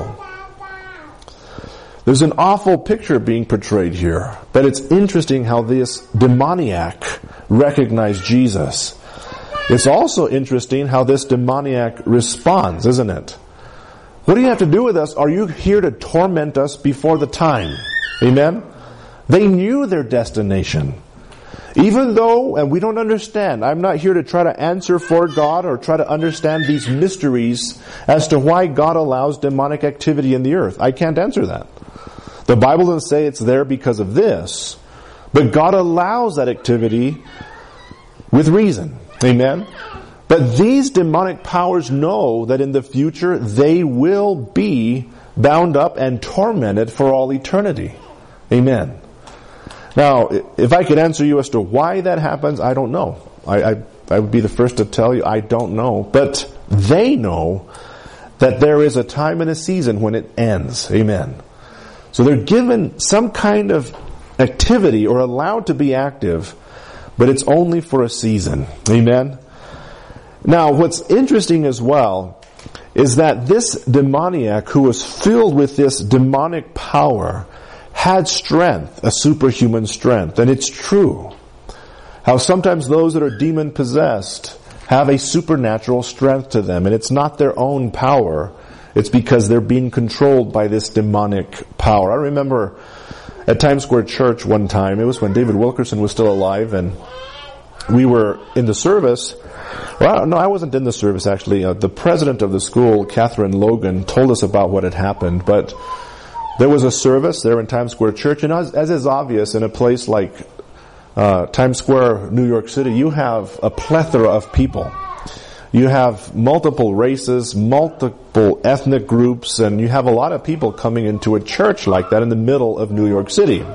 There's an awful picture being portrayed here, but it's interesting how this demoniac recognized Jesus. It's also interesting how this demoniac responds, isn't it? What do you have to do with us? Are you here to torment us before the time? Amen? They knew their destination. Even though, and we don't understand, I'm not here to try to answer for God or try to understand these mysteries as to why God allows demonic activity in the earth. I can't answer that. The Bible doesn't say it's there because of this, but God allows that activity with reason. Amen? But these demonic powers know that in the future they will be bound up and tormented for all eternity. Amen. Now, if I could answer you as to why that happens, I don't know. I would be the first to tell you I don't know. But they know that there is a time and a season when it ends. Amen. So they're given some kind of activity or allowed to be active, but it's only for a season. Amen. Now, what's interesting as well is that this demoniac who was filled with this demonic power had strength, a superhuman strength. And it's true how sometimes those that are demon-possessed have a supernatural strength to them. And it's not their own power. It's because they're being controlled by this demonic power. I remember at Times Square Church one time, it was when David Wilkerson was still alive, and we were in the service. Well, no, I wasn't in the service actually. The president of the school, Catherine Logan, told us about what had happened. But there was a service there in Times Square Church, and as is obvious, in a place like Times Square, New York City, you have a plethora of people. You have multiple races, multiple ethnic groups, and you have a lot of people coming into a church like that in the middle of New York City.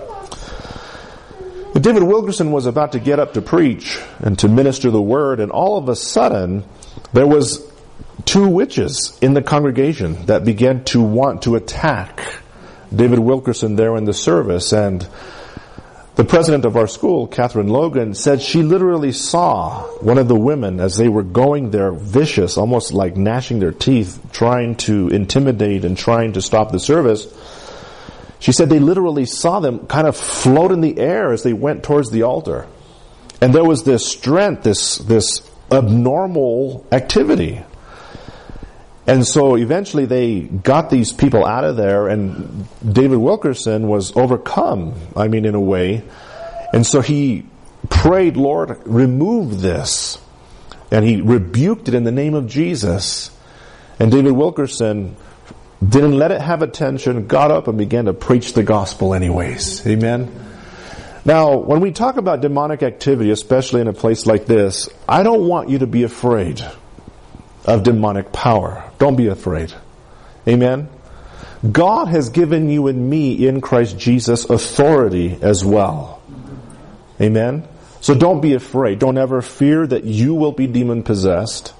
But David Wilkerson was about to get up to preach and to minister the word, and all of a sudden there was two witches in the congregation that began to want to attack David Wilkerson there in the service. And the president of our school, Catherine Logan, said she literally saw one of the women as they were going there vicious, almost like gnashing their teeth, trying to intimidate and trying to stop the service. She said they literally saw them kind of float in the air as they went towards the altar. And there was this strength, this abnormal activity. And so eventually they got these people out of there, and David Wilkerson was overcome, in a way. And so he prayed, Lord, remove this. And he rebuked it in the name of Jesus. And David Wilkerson didn't let it have attention, got up and began to preach the gospel anyways. Amen? Now, when we talk about demonic activity, especially in a place like this, I don't want you to be afraid of demonic power. Don't be afraid. Amen? God has given you and me in Christ Jesus authority as well. Amen? So don't be afraid. Don't ever fear that you will be demon-possessed.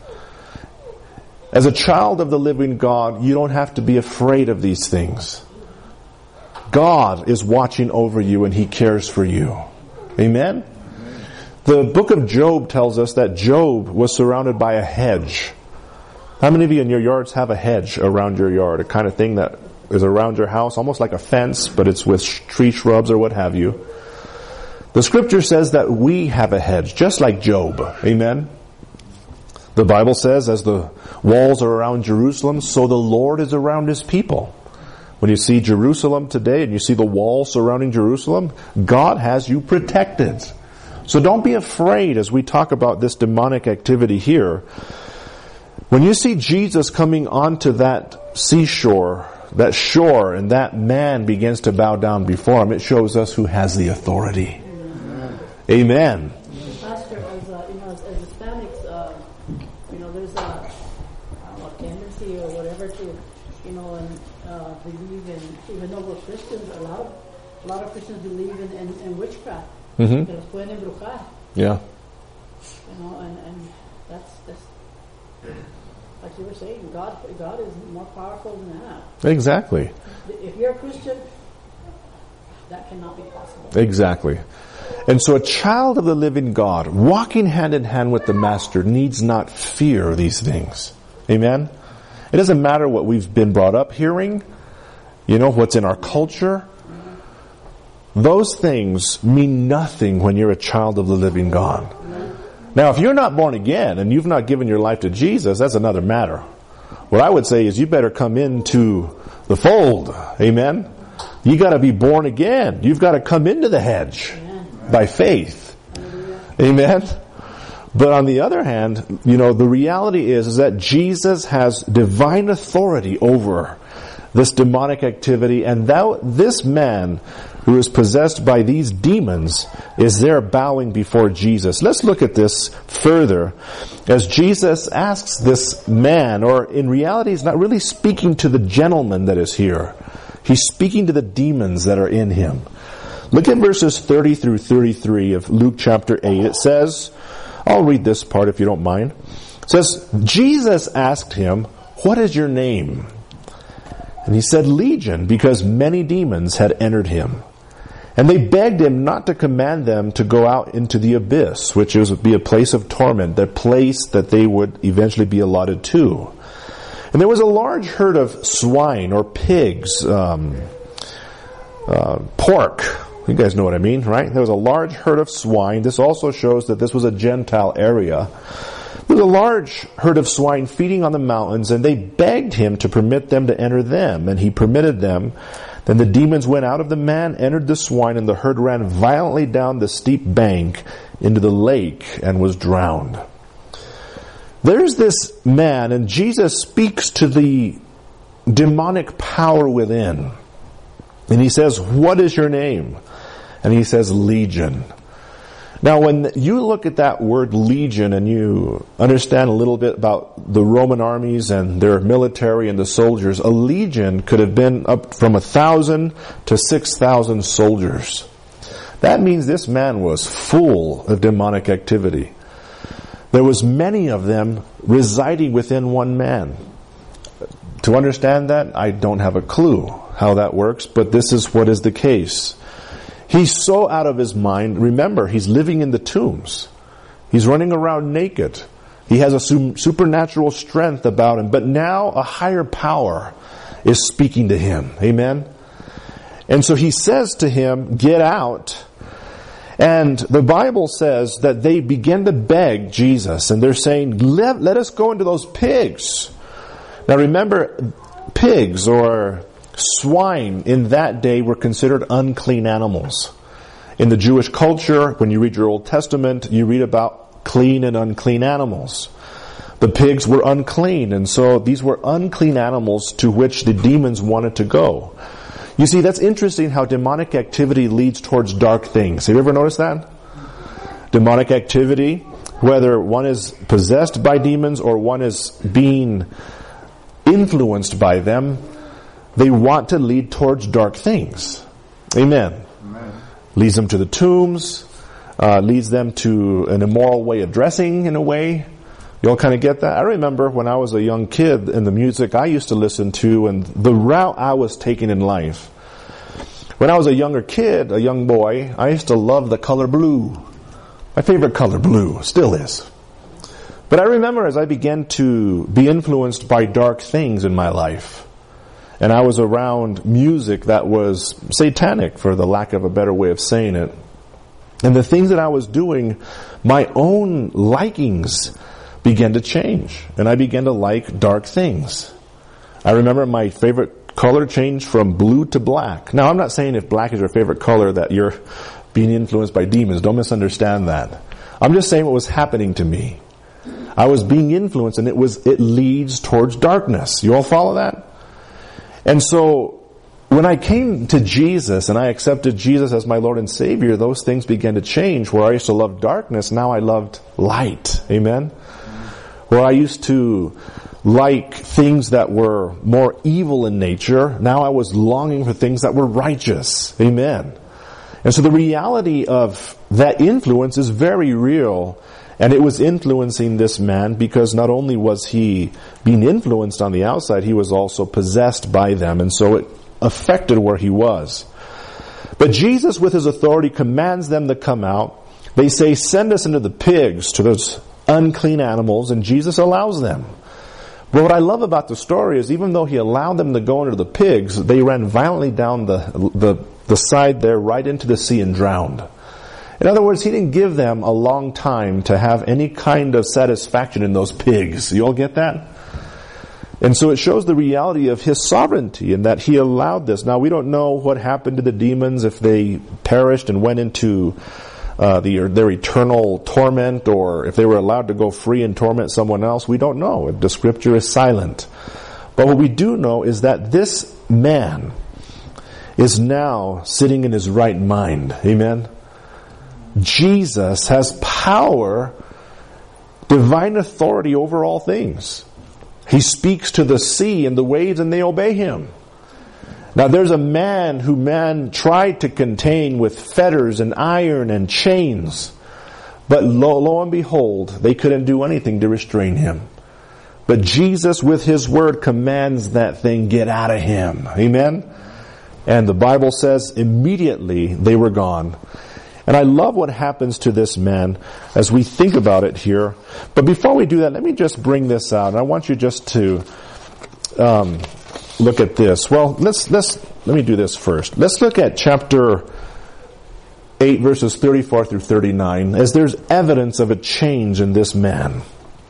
As a child of the living God, you don't have to be afraid of these things. God is watching over you and He cares for you. Amen? The book of Job tells us that Job was surrounded by a hedge. How many of you in your yards have a hedge around your yard? A kind of thing that is around your house, almost like a fence, but it's with tree shrubs or what have you. The scripture says that we have a hedge, just like Job. Amen? The Bible says, as the walls are around Jerusalem, so the Lord is around His people. When you see Jerusalem today and you see the walls surrounding Jerusalem, God has you protected. So don't be afraid as we talk about this demonic activity here. When you see Jesus coming onto that seashore, that shore, and that man begins to bow down before Him, it shows us who has the authority. Amen. Pastor, as Hispanics, there's a tendency or whatever to, believe in, even though we're Christians, a lot of Christians believe in witchcraft. Mm-hmm. Que los pueden embrujar. Yeah. And that's like you were saying, God is more powerful than that. Exactly. If you're a Christian, that cannot be possible. Exactly. And so a child of the living God, walking hand in hand with the Master, needs not fear these things. Amen? It doesn't matter what we've been brought up hearing, what's in our culture. Those things mean nothing when you're a child of the living God. Now, if you're not born again and you've not given your life to Jesus, that's another matter. What I would say is you better come into the fold. Amen? You got to be born again. You've got to come into the hedge by faith. Amen? But on the other hand, the reality is that Jesus has divine authority over this demonic activity, and this man who is possessed by these demons is there bowing before Jesus. Let's look at this further as Jesus asks this man, or in reality he's not really speaking to the gentleman that is here. He's speaking to the demons that are in him. Look at verses 30 through 33 of Luke chapter 8. It says, I'll read this part if you don't mind. It says, Jesus asked him, "What is your name?" And he said, "Legion," because many demons had entered him. And they begged him not to command them to go out into the abyss, which would be a place of torment, the place that they would eventually be allotted to. And there was a large herd of swine or pigs, pork. You guys know what I mean, right? There was a large herd of swine. This also shows that this was a Gentile area. There was a large herd of swine feeding on the mountains, and they begged him to permit them to enter them, and he permitted them. Then the demons went out of the man, entered the swine, and the herd ran violently down the steep bank into the lake and was drowned. There's this man, and Jesus speaks to the demonic power within. And he says, "What is your name?" And he says, "Legion." Now, when you look at that word legion and you understand a little bit about the Roman armies and their military and the soldiers, a legion could have been up from 1,000 to 6,000 soldiers. That means this man was full of demonic activity. There was many of them residing within one man. To understand that, I don't have a clue how that works, but this is what is the case. He's so out of his mind. Remember, he's living in the tombs. He's running around naked. He has a supernatural strength about him, but now a higher power is speaking to him. Amen? And so he says to him, "Get out." And the Bible says that they begin to beg Jesus, and they're saying, let us go into those pigs. Now remember, pigs or swine in that day were considered unclean animals. In the Jewish culture, when you read your Old Testament, you read about clean and unclean animals. The pigs were unclean, and so these were unclean animals to which the demons wanted to go. You see, that's interesting how demonic activity leads towards dark things. Have you ever noticed that? Demonic activity, whether one is possessed by demons or one is being influenced by them, they want to lead towards dark things. Amen. Amen. Leads them to the tombs, leads them to an immoral way of dressing in a way. You all kind of get that? I remember when I was a young kid and the music I used to listen to and the route I was taking in life. When I was a younger kid, a young boy, I used to love the color blue. My favorite color, blue, still is. But I remember as I began to be influenced by dark things in my life, and I was around music that was satanic, for the lack of a better way of saying it, and the things that I was doing, my own likings began to change, and I began to like dark things. I remember my favorite color changed from blue to black. Now, I'm not saying if black is your favorite color that you're being influenced by demons. Don't misunderstand that. I'm just saying what was happening to me. I was being influenced, and it leads towards darkness. You all follow that? And so, when I came to Jesus and I accepted Jesus as my Lord and Savior, those things began to change. Where I used to love darkness, now I loved light. Amen? Where I used to like things that were more evil in nature, now I was longing for things that were righteous. Amen. And so the reality of that influence is very real, and it was influencing this man because not only was he being influenced on the outside, he was also possessed by them, and so it affected where he was. But Jesus, with his authority, commands them to come out. They say, "Send us into the pigs," to those unclean animals, and Jesus allows them. But what I love about the story is even though he allowed them to go into the pigs, they ran violently down the side there right into the sea and drowned. In other words, he didn't give them a long time to have any kind of satisfaction in those pigs. You all get that? And so it shows the reality of his sovereignty and that he allowed this. Now, we don't know what happened to the demons, if they perished and went into their eternal torment, or if they were allowed to go free and torment someone else. We don't know. The scripture is silent. But what we do know is that this man is now sitting in his right mind. Amen? Jesus has power, divine authority over all things. He speaks to the sea and the waves and they obey him. Now there's a man who man tried to contain with fetters and iron and chains. But lo and behold, they couldn't do anything to restrain him. But Jesus with his word commands that thing, get out of him. Amen? And the Bible says immediately they were gone. And I love what happens to this man as we think about it here. But before we do that, let me just bring this out. I want you just to look at this. Well, let me do this first. Let's look at chapter 8, verses 34 through 39, as there's evidence of a change in this man.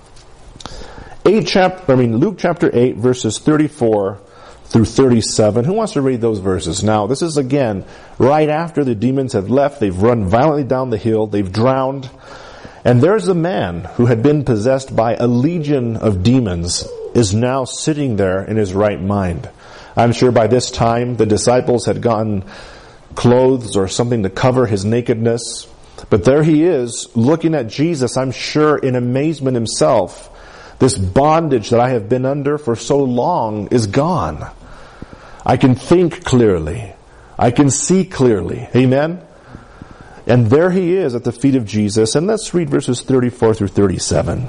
Luke chapter 8, verses 34 through 37. Who wants to read those verses? Now, this is again right after the demons have left. They've run violently down the hill. They've drowned. And there's a man who had been possessed by a legion of demons is now sitting there in his right mind. I'm sure by this time the disciples had gotten clothes or something to cover his nakedness. But there he is, looking at Jesus, I'm sure in amazement himself. This bondage that I have been under for so long is gone. I can think clearly. I can see clearly. Amen? And there he is at the feet of Jesus. And let's read verses 34 through 37.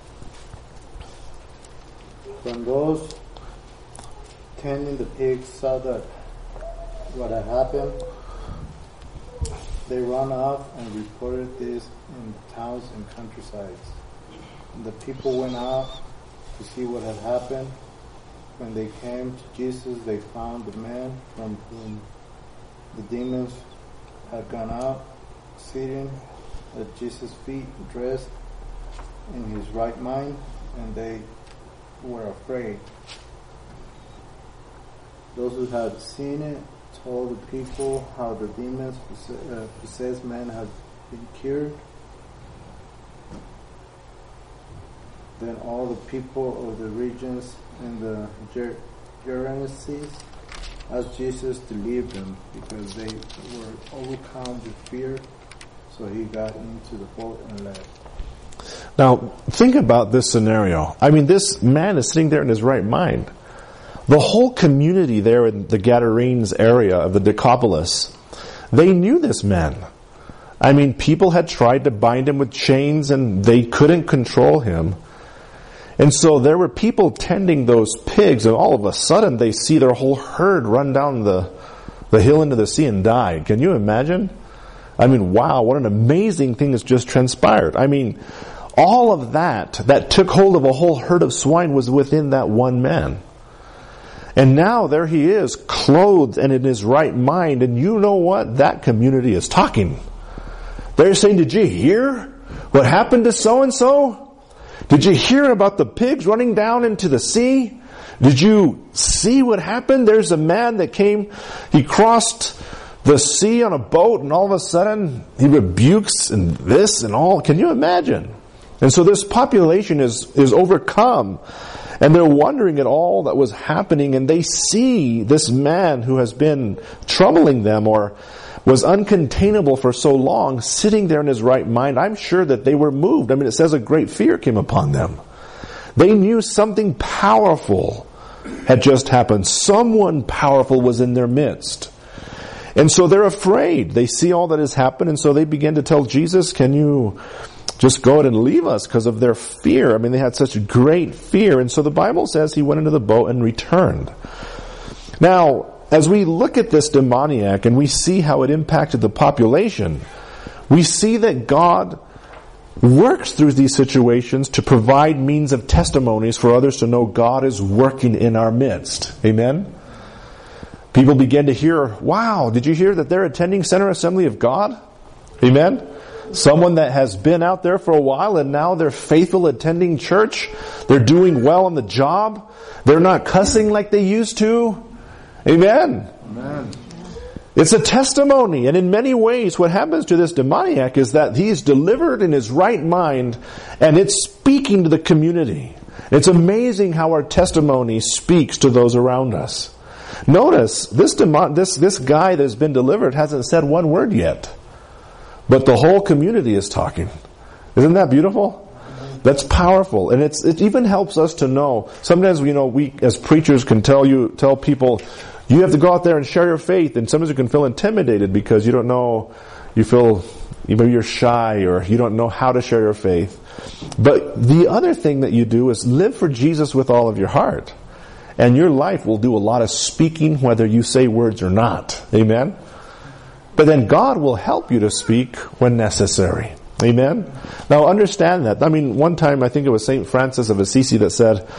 When those tending the pigs saw that what had happened, they ran off and reported this in towns and countrysides. And the people went out to see what had happened. When they came to Jesus, they found the man from whom the demons had gone out, sitting at Jesus' feet, dressed in his right mind, and they were afraid. Those who had seen it told the people how the demons possessed men had been cured. Then all the people of the regions in the Gerasenes asked Jesus to leave them because they were overcome with fear. So he got into the boat and left. Now, think about this scenario. I mean, this man is sitting there in his right mind. The whole community there in the Gadarenes area of the Decapolis, they knew this man. I mean, people had tried to bind him with chains and they couldn't control him. And so there were people tending those pigs, and all of a sudden they see their whole herd run down the hill into the sea and die. Can you imagine? I mean, wow, what an amazing thing has just transpired. I mean, all of that took hold of a whole herd of swine was within that one man. And now there he is, clothed and in his right mind, and you know what? That community is talking. They're saying, did you hear what happened to so-and-so? Did you hear about the pigs running down into the sea? Did you see what happened? There's a man that came, he crossed the sea on a boat, and all of a sudden he rebukes and this and all. Can you imagine? And so this population is overcome, and they're wondering at all that was happening, and they see this man who has been troubling them or was uncontainable for so long, sitting there in his right mind. I'm sure that they were moved. I mean, it says a great fear came upon them. They knew something powerful had just happened. Someone powerful was in their midst. And so they're afraid. They see all that has happened, and so they begin to tell Jesus, can you just go ahead and leave us, because of their fear. I mean, they had such great fear. And so the Bible says he went into the boat and returned. Now, as we look at this demoniac and we see how it impacted the population, we see that God works through these situations to provide means of testimonies for others to know God is working in our midst. Amen? People begin to hear, wow, did you hear that they're attending Center Assembly of God? Amen? Someone that has been out there for a while and now they're faithful attending church. They're doing well on the job. They're not cussing like they used to. Amen. Amen. It's a testimony, and in many ways what happens to this demoniac is that he's delivered in his right mind, and it's speaking to the community. It's amazing how our testimony speaks to those around us. Notice, this guy that's been delivered hasn't said one word yet, but the whole community is talking. Isn't that beautiful? That's powerful, and it even helps us to know. Sometimes, we as preachers can tell people, you have to go out there and share your faith, and sometimes you can feel intimidated because you don't know, maybe you're shy or you don't know how to share your faith. But the other thing that you do is live for Jesus with all of your heart, and your life will do a lot of speaking whether you say words or not. Amen? But then God will help you to speak when necessary. Amen? Now understand that. I mean, one time I think it was St. Francis of Assisi that said,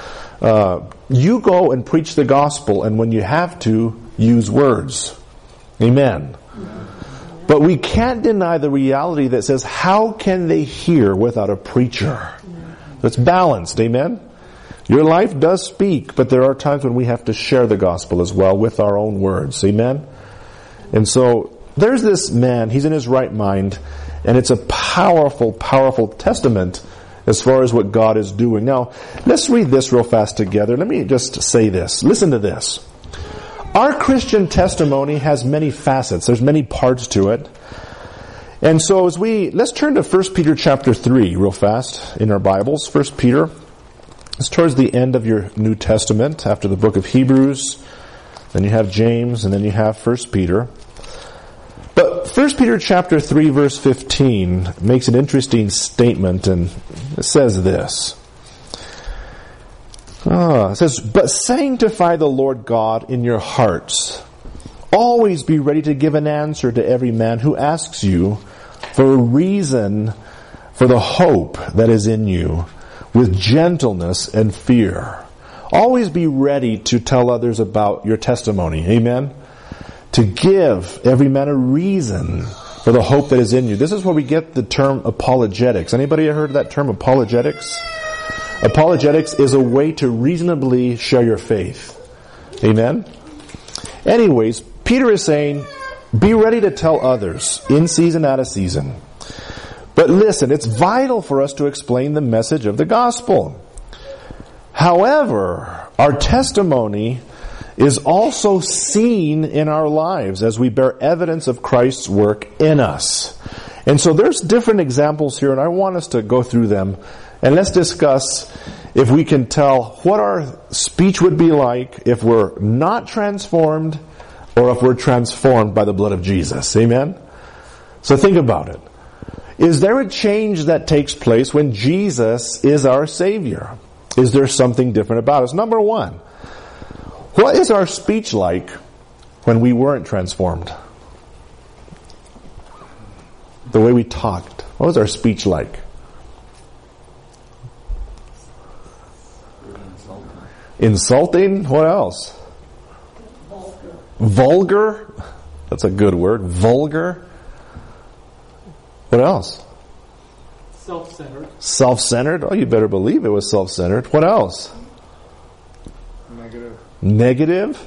you go and preach the gospel, and when you have to, use words. Amen. But we can't deny the reality that says, how can they hear without a preacher? It's balanced. Amen? Your life does speak, but there are times when we have to share the gospel as well with our own words. Amen? And so, there's this man, he's in his right mind, and it's a powerful, powerful testament as far as what God is doing. Now, let's read this real fast together. Let me just say this. Listen to this. Our Christian testimony has many facets. There's many parts to it. And so let's turn to 1 Peter chapter 3 real fast in our Bibles. 1 Peter. It's towards the end of your New Testament, after the book of Hebrews. Then you have James, and then you have 1 Peter. But 1 Peter chapter 3 verse 15 makes an interesting statement, and it says this. It says, but sanctify the Lord God in your hearts. Always be ready to give an answer to every man who asks you for a reason for the hope that is in you, with gentleness and fear. Always be ready to tell others about your testimony. Amen? To give every man a reason for the hope that is in you. This is where we get the term apologetics. Anybody heard of that term, apologetics? Apologetics is a way to reasonably share your faith. Amen? Anyways, Peter is saying, be ready to tell others, in season, out of season. But listen, it's vital for us to explain the message of the gospel. However, our testimony is also seen in our lives as we bear evidence of Christ's work in us. And so there's different examples here, and I want us to go through them. And let's discuss if we can tell what our speech would be like if we're not transformed or if we're transformed by the blood of Jesus. Amen? So think about it. Is there a change that takes place when Jesus is our Savior? Is there something different about us? Number one, what is our speech like when we weren't transformed? The way we talked. What was our speech like? Insulting? What else? Vulgar? That's a good word. Vulgar? What else? Self-centered. Self-centered? Oh, you better believe it was self-centered. What else? Negative. Negative?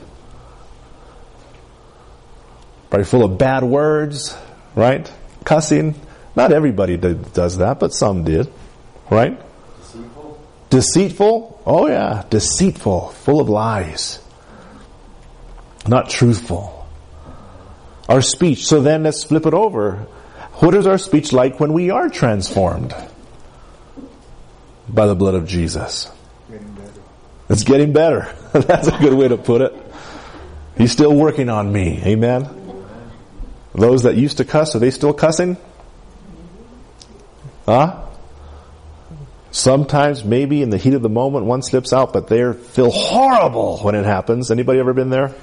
Probably full of bad words, right? Cussing. Not everybody does that, but some did, right? Deceitful. Deceitful? Oh yeah, deceitful, full of lies. Not truthful. Our speech. So then let's flip it over. What is our speech like when we are transformed by the blood of Jesus? Getting better. It's getting better. That's a good way to put it. He's still working on me. Amen? Those that used to cuss, are they still cussing? Huh? Sometimes, maybe in the heat of the moment, one slips out, but they feel horrible when it happens. Anybody ever been there?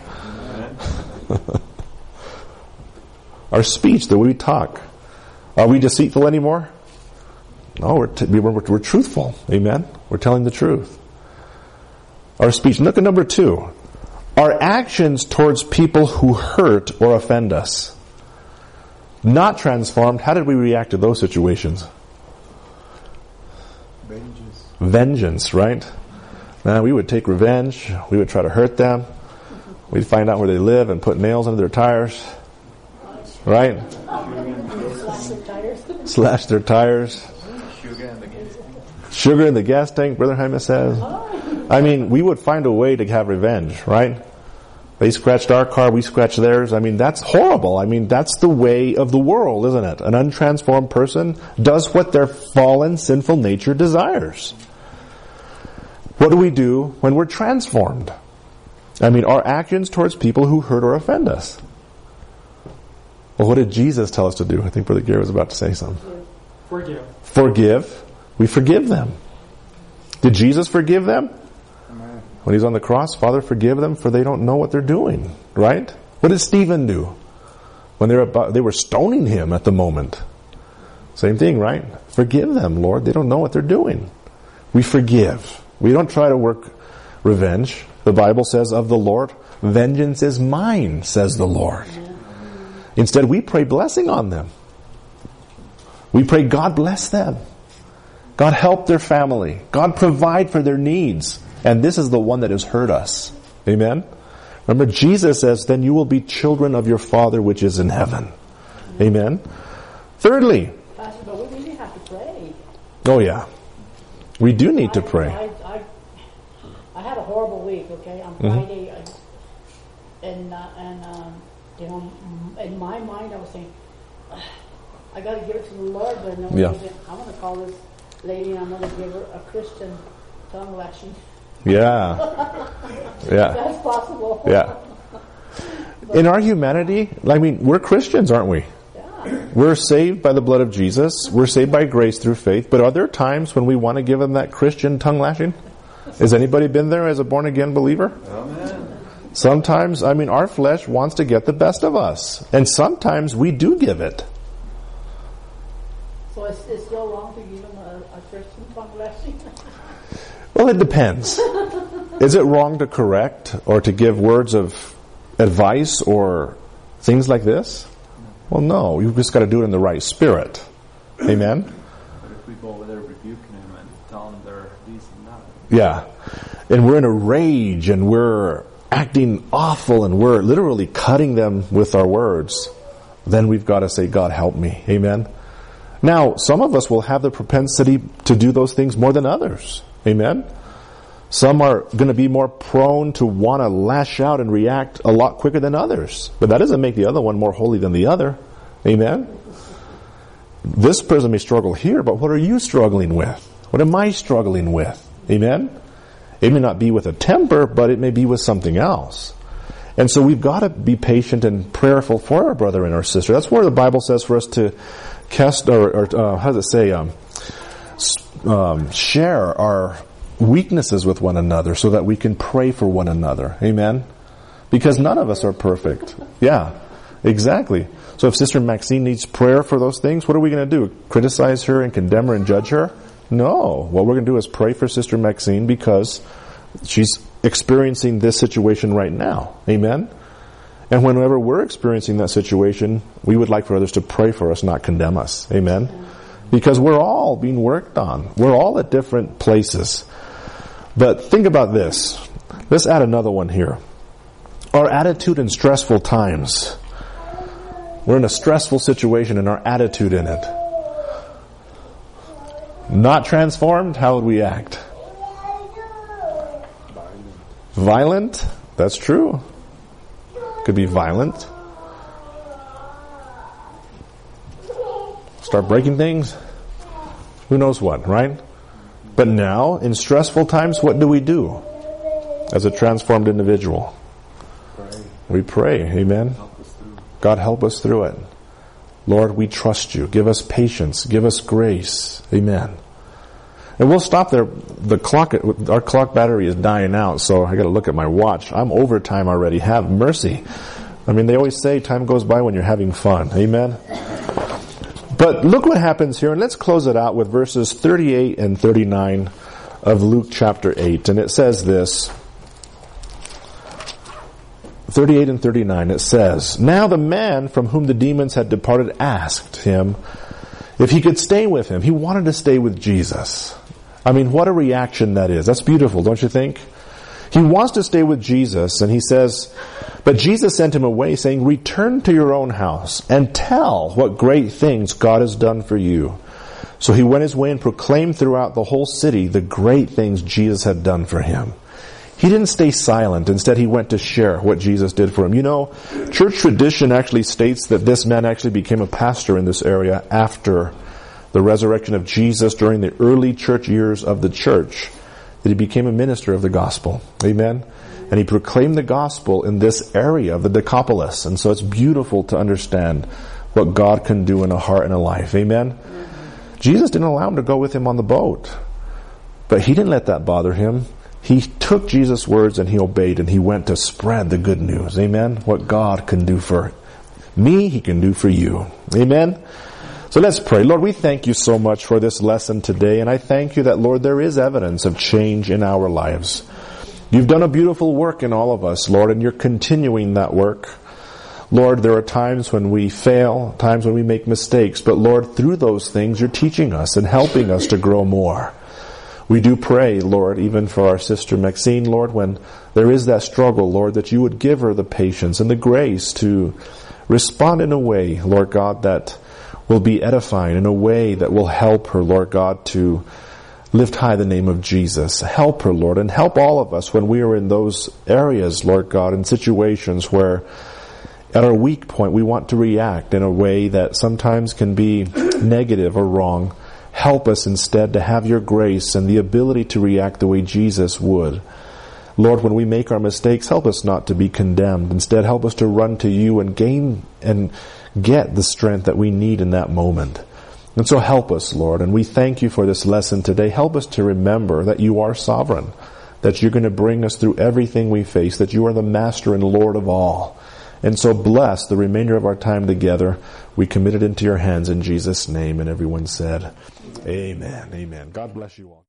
Our speech, the way we talk. Are we deceitful anymore? No, we're truthful. Amen? We're telling the truth. Our speech. Look at number 2. Our actions towards people who hurt or offend us. Not transformed, how did we react to those situations? Vengeance, right? Now, we would take revenge. We would try to hurt them. We'd find out where they live and put nails under their tires. Right? Slash their tires. Sugar in the gas tank, Brother Jaime says. I mean, we would find a way to have revenge, right? They scratched our car, we scratched theirs. I mean, that's horrible. I mean, that's the way of the world, isn't it? An untransformed person does what their fallen, sinful nature desires. What do we do when we're transformed? I mean, our actions towards people who hurt or offend us. Well, what did Jesus tell us to do? I think Brother Gary was about to say something. Forgive. Forgive. We forgive them. Did Jesus forgive them? Amen. When he's on the cross, Father, forgive them, for they don't know what they're doing. Right? What did Stephen do? When they were stoning him at the moment. Same thing, right? Forgive them, Lord. They don't know what they're doing. We forgive. We don't try to work revenge. The Bible says of the Lord, vengeance is mine, says the Lord. Instead, we pray blessing on them. We pray God bless them. God help their family. God provide for their needs. And this is the one that has hurt us. Amen? Remember, Jesus says, then you will be children of your Father which is in heaven. Amen? Thirdly. Pastor, but we really have to pray. Oh yeah. We do need to pray. I had a horrible week, okay? On Friday, and you know, in my mind I was saying, I got to give it to the Lord, but no, I want to call this lady and I'm going to give her a Christian tongue lashing. Yeah. Yeah. That's possible. Yeah. In our humanity, I mean, we're Christians, aren't we? Yeah. We're saved by the blood of Jesus. We're saved by grace through faith. But are there times when we want to give them that Christian tongue lashing? Has anybody been there as a born again believer? Amen. Sometimes, I mean, our flesh wants to get the best of us. And sometimes we do give it. So it's still wrong to give them a Christian tongue lashing? Well, it depends. Is it wrong to correct or to give words of advice or things like this? Well, no. You've just got to do it in the right spirit. Amen? But if we go over there rebuking him and tell him they're this and Yeah. And we're in a rage and we're acting awful and we're literally cutting them with our words, then we've got to say, God, help me. Amen. Now, some of us will have the propensity to do those things more than others. Amen. Some are going to be more prone to want to lash out and react a lot quicker than others. But that doesn't make the other one more holy than the other. Amen. This person may struggle here, but what are you struggling with? What am I struggling with? Amen. It may not be with a temper, but it may be with something else. And so we've got to be patient and prayerful for our brother and our sister. That's where the Bible says for us to cast, or how does it say, share our weaknesses with one another so that we can pray for one another. Amen? Because none of us are perfect. Yeah, exactly. So if Sister Maxine needs prayer for those things, what are we going to do? Criticize her and condemn her and judge her? No. What we're going to do is pray for Sister Maxine because she's experiencing this situation right now. Amen? And whenever we're experiencing that situation, we would like for others to pray for us, not condemn us. Amen? Because we're all being worked on. We're all at different places. But think about this. Let's add another one here. Our attitude in stressful times. We're in a stressful situation and our attitude in it. Not transformed, how would we act? Violent? That's true. Could be violent. Start breaking things. Who knows what, right? But now, in stressful times, what do we do as a transformed individual? Pray. We pray. Amen. God, help us through it. Lord, we trust you. Give us patience. Give us grace. Amen. And we'll stop there. Our clock battery is dying out, so I got to look at my watch. I'm over time already. Have mercy. I mean, they always say time goes by when you're having fun. Amen. But look what happens here, and let's close it out with verses 38 and 39 of Luke chapter 8. And it says this, 38 and 39, it says, Now the man from whom the demons had departed asked him if he could stay with him. He wanted to stay with Jesus. I mean, what a reaction that is. That's beautiful, don't you think? He wants to stay with Jesus, and he says, but Jesus sent him away, saying, Return to your own house and tell what great things God has done for you. So he went his way and proclaimed throughout the whole city the great things Jesus had done for him. He didn't stay silent. Instead, he went to share what Jesus did for him. You know, church tradition actually states that this man actually became a pastor in this area after the resurrection of Jesus during the early church years of the church. That he became a minister of the gospel. Amen? And he proclaimed the gospel in this area of the Decapolis. And so it's beautiful to understand what God can do in a heart and a life. Amen? Jesus didn't allow him to go with him on the boat. But he didn't let that bother him. He took Jesus' words and he obeyed, and he went to spread the good news. Amen? What God can do for me, he can do for you. Amen? So let's pray. Lord, we thank you so much for this lesson today, and I thank you that, Lord, there is evidence of change in our lives. You've done a beautiful work in all of us, Lord, and you're continuing that work. Lord, there are times when we fail, times when we make mistakes, but Lord, through those things, you're teaching us and helping us to grow more. We do pray, Lord, even for our sister Maxine, Lord, when there is that struggle, Lord, that you would give her the patience and the grace to respond in a way, Lord God, that will be edifying, in a way that will help her, Lord God, to lift high the name of Jesus. Help her, Lord, and help all of us when we are in those areas, Lord God, in situations where at our weak point we want to react in a way that sometimes can be negative or wrong. Help us instead to have your grace and the ability to react the way Jesus would. Lord, when we make our mistakes, help us not to be condemned. Instead, help us to run to you and gain and get the strength that we need in that moment. And so help us, Lord, and we thank you for this lesson today. Help us to remember that you are sovereign, that you're going to bring us through everything we face, that you are the master and Lord of all. And so bless the remainder of our time together. We commit it into your hands in Jesus' name. And everyone said, Amen. Amen. God bless you all.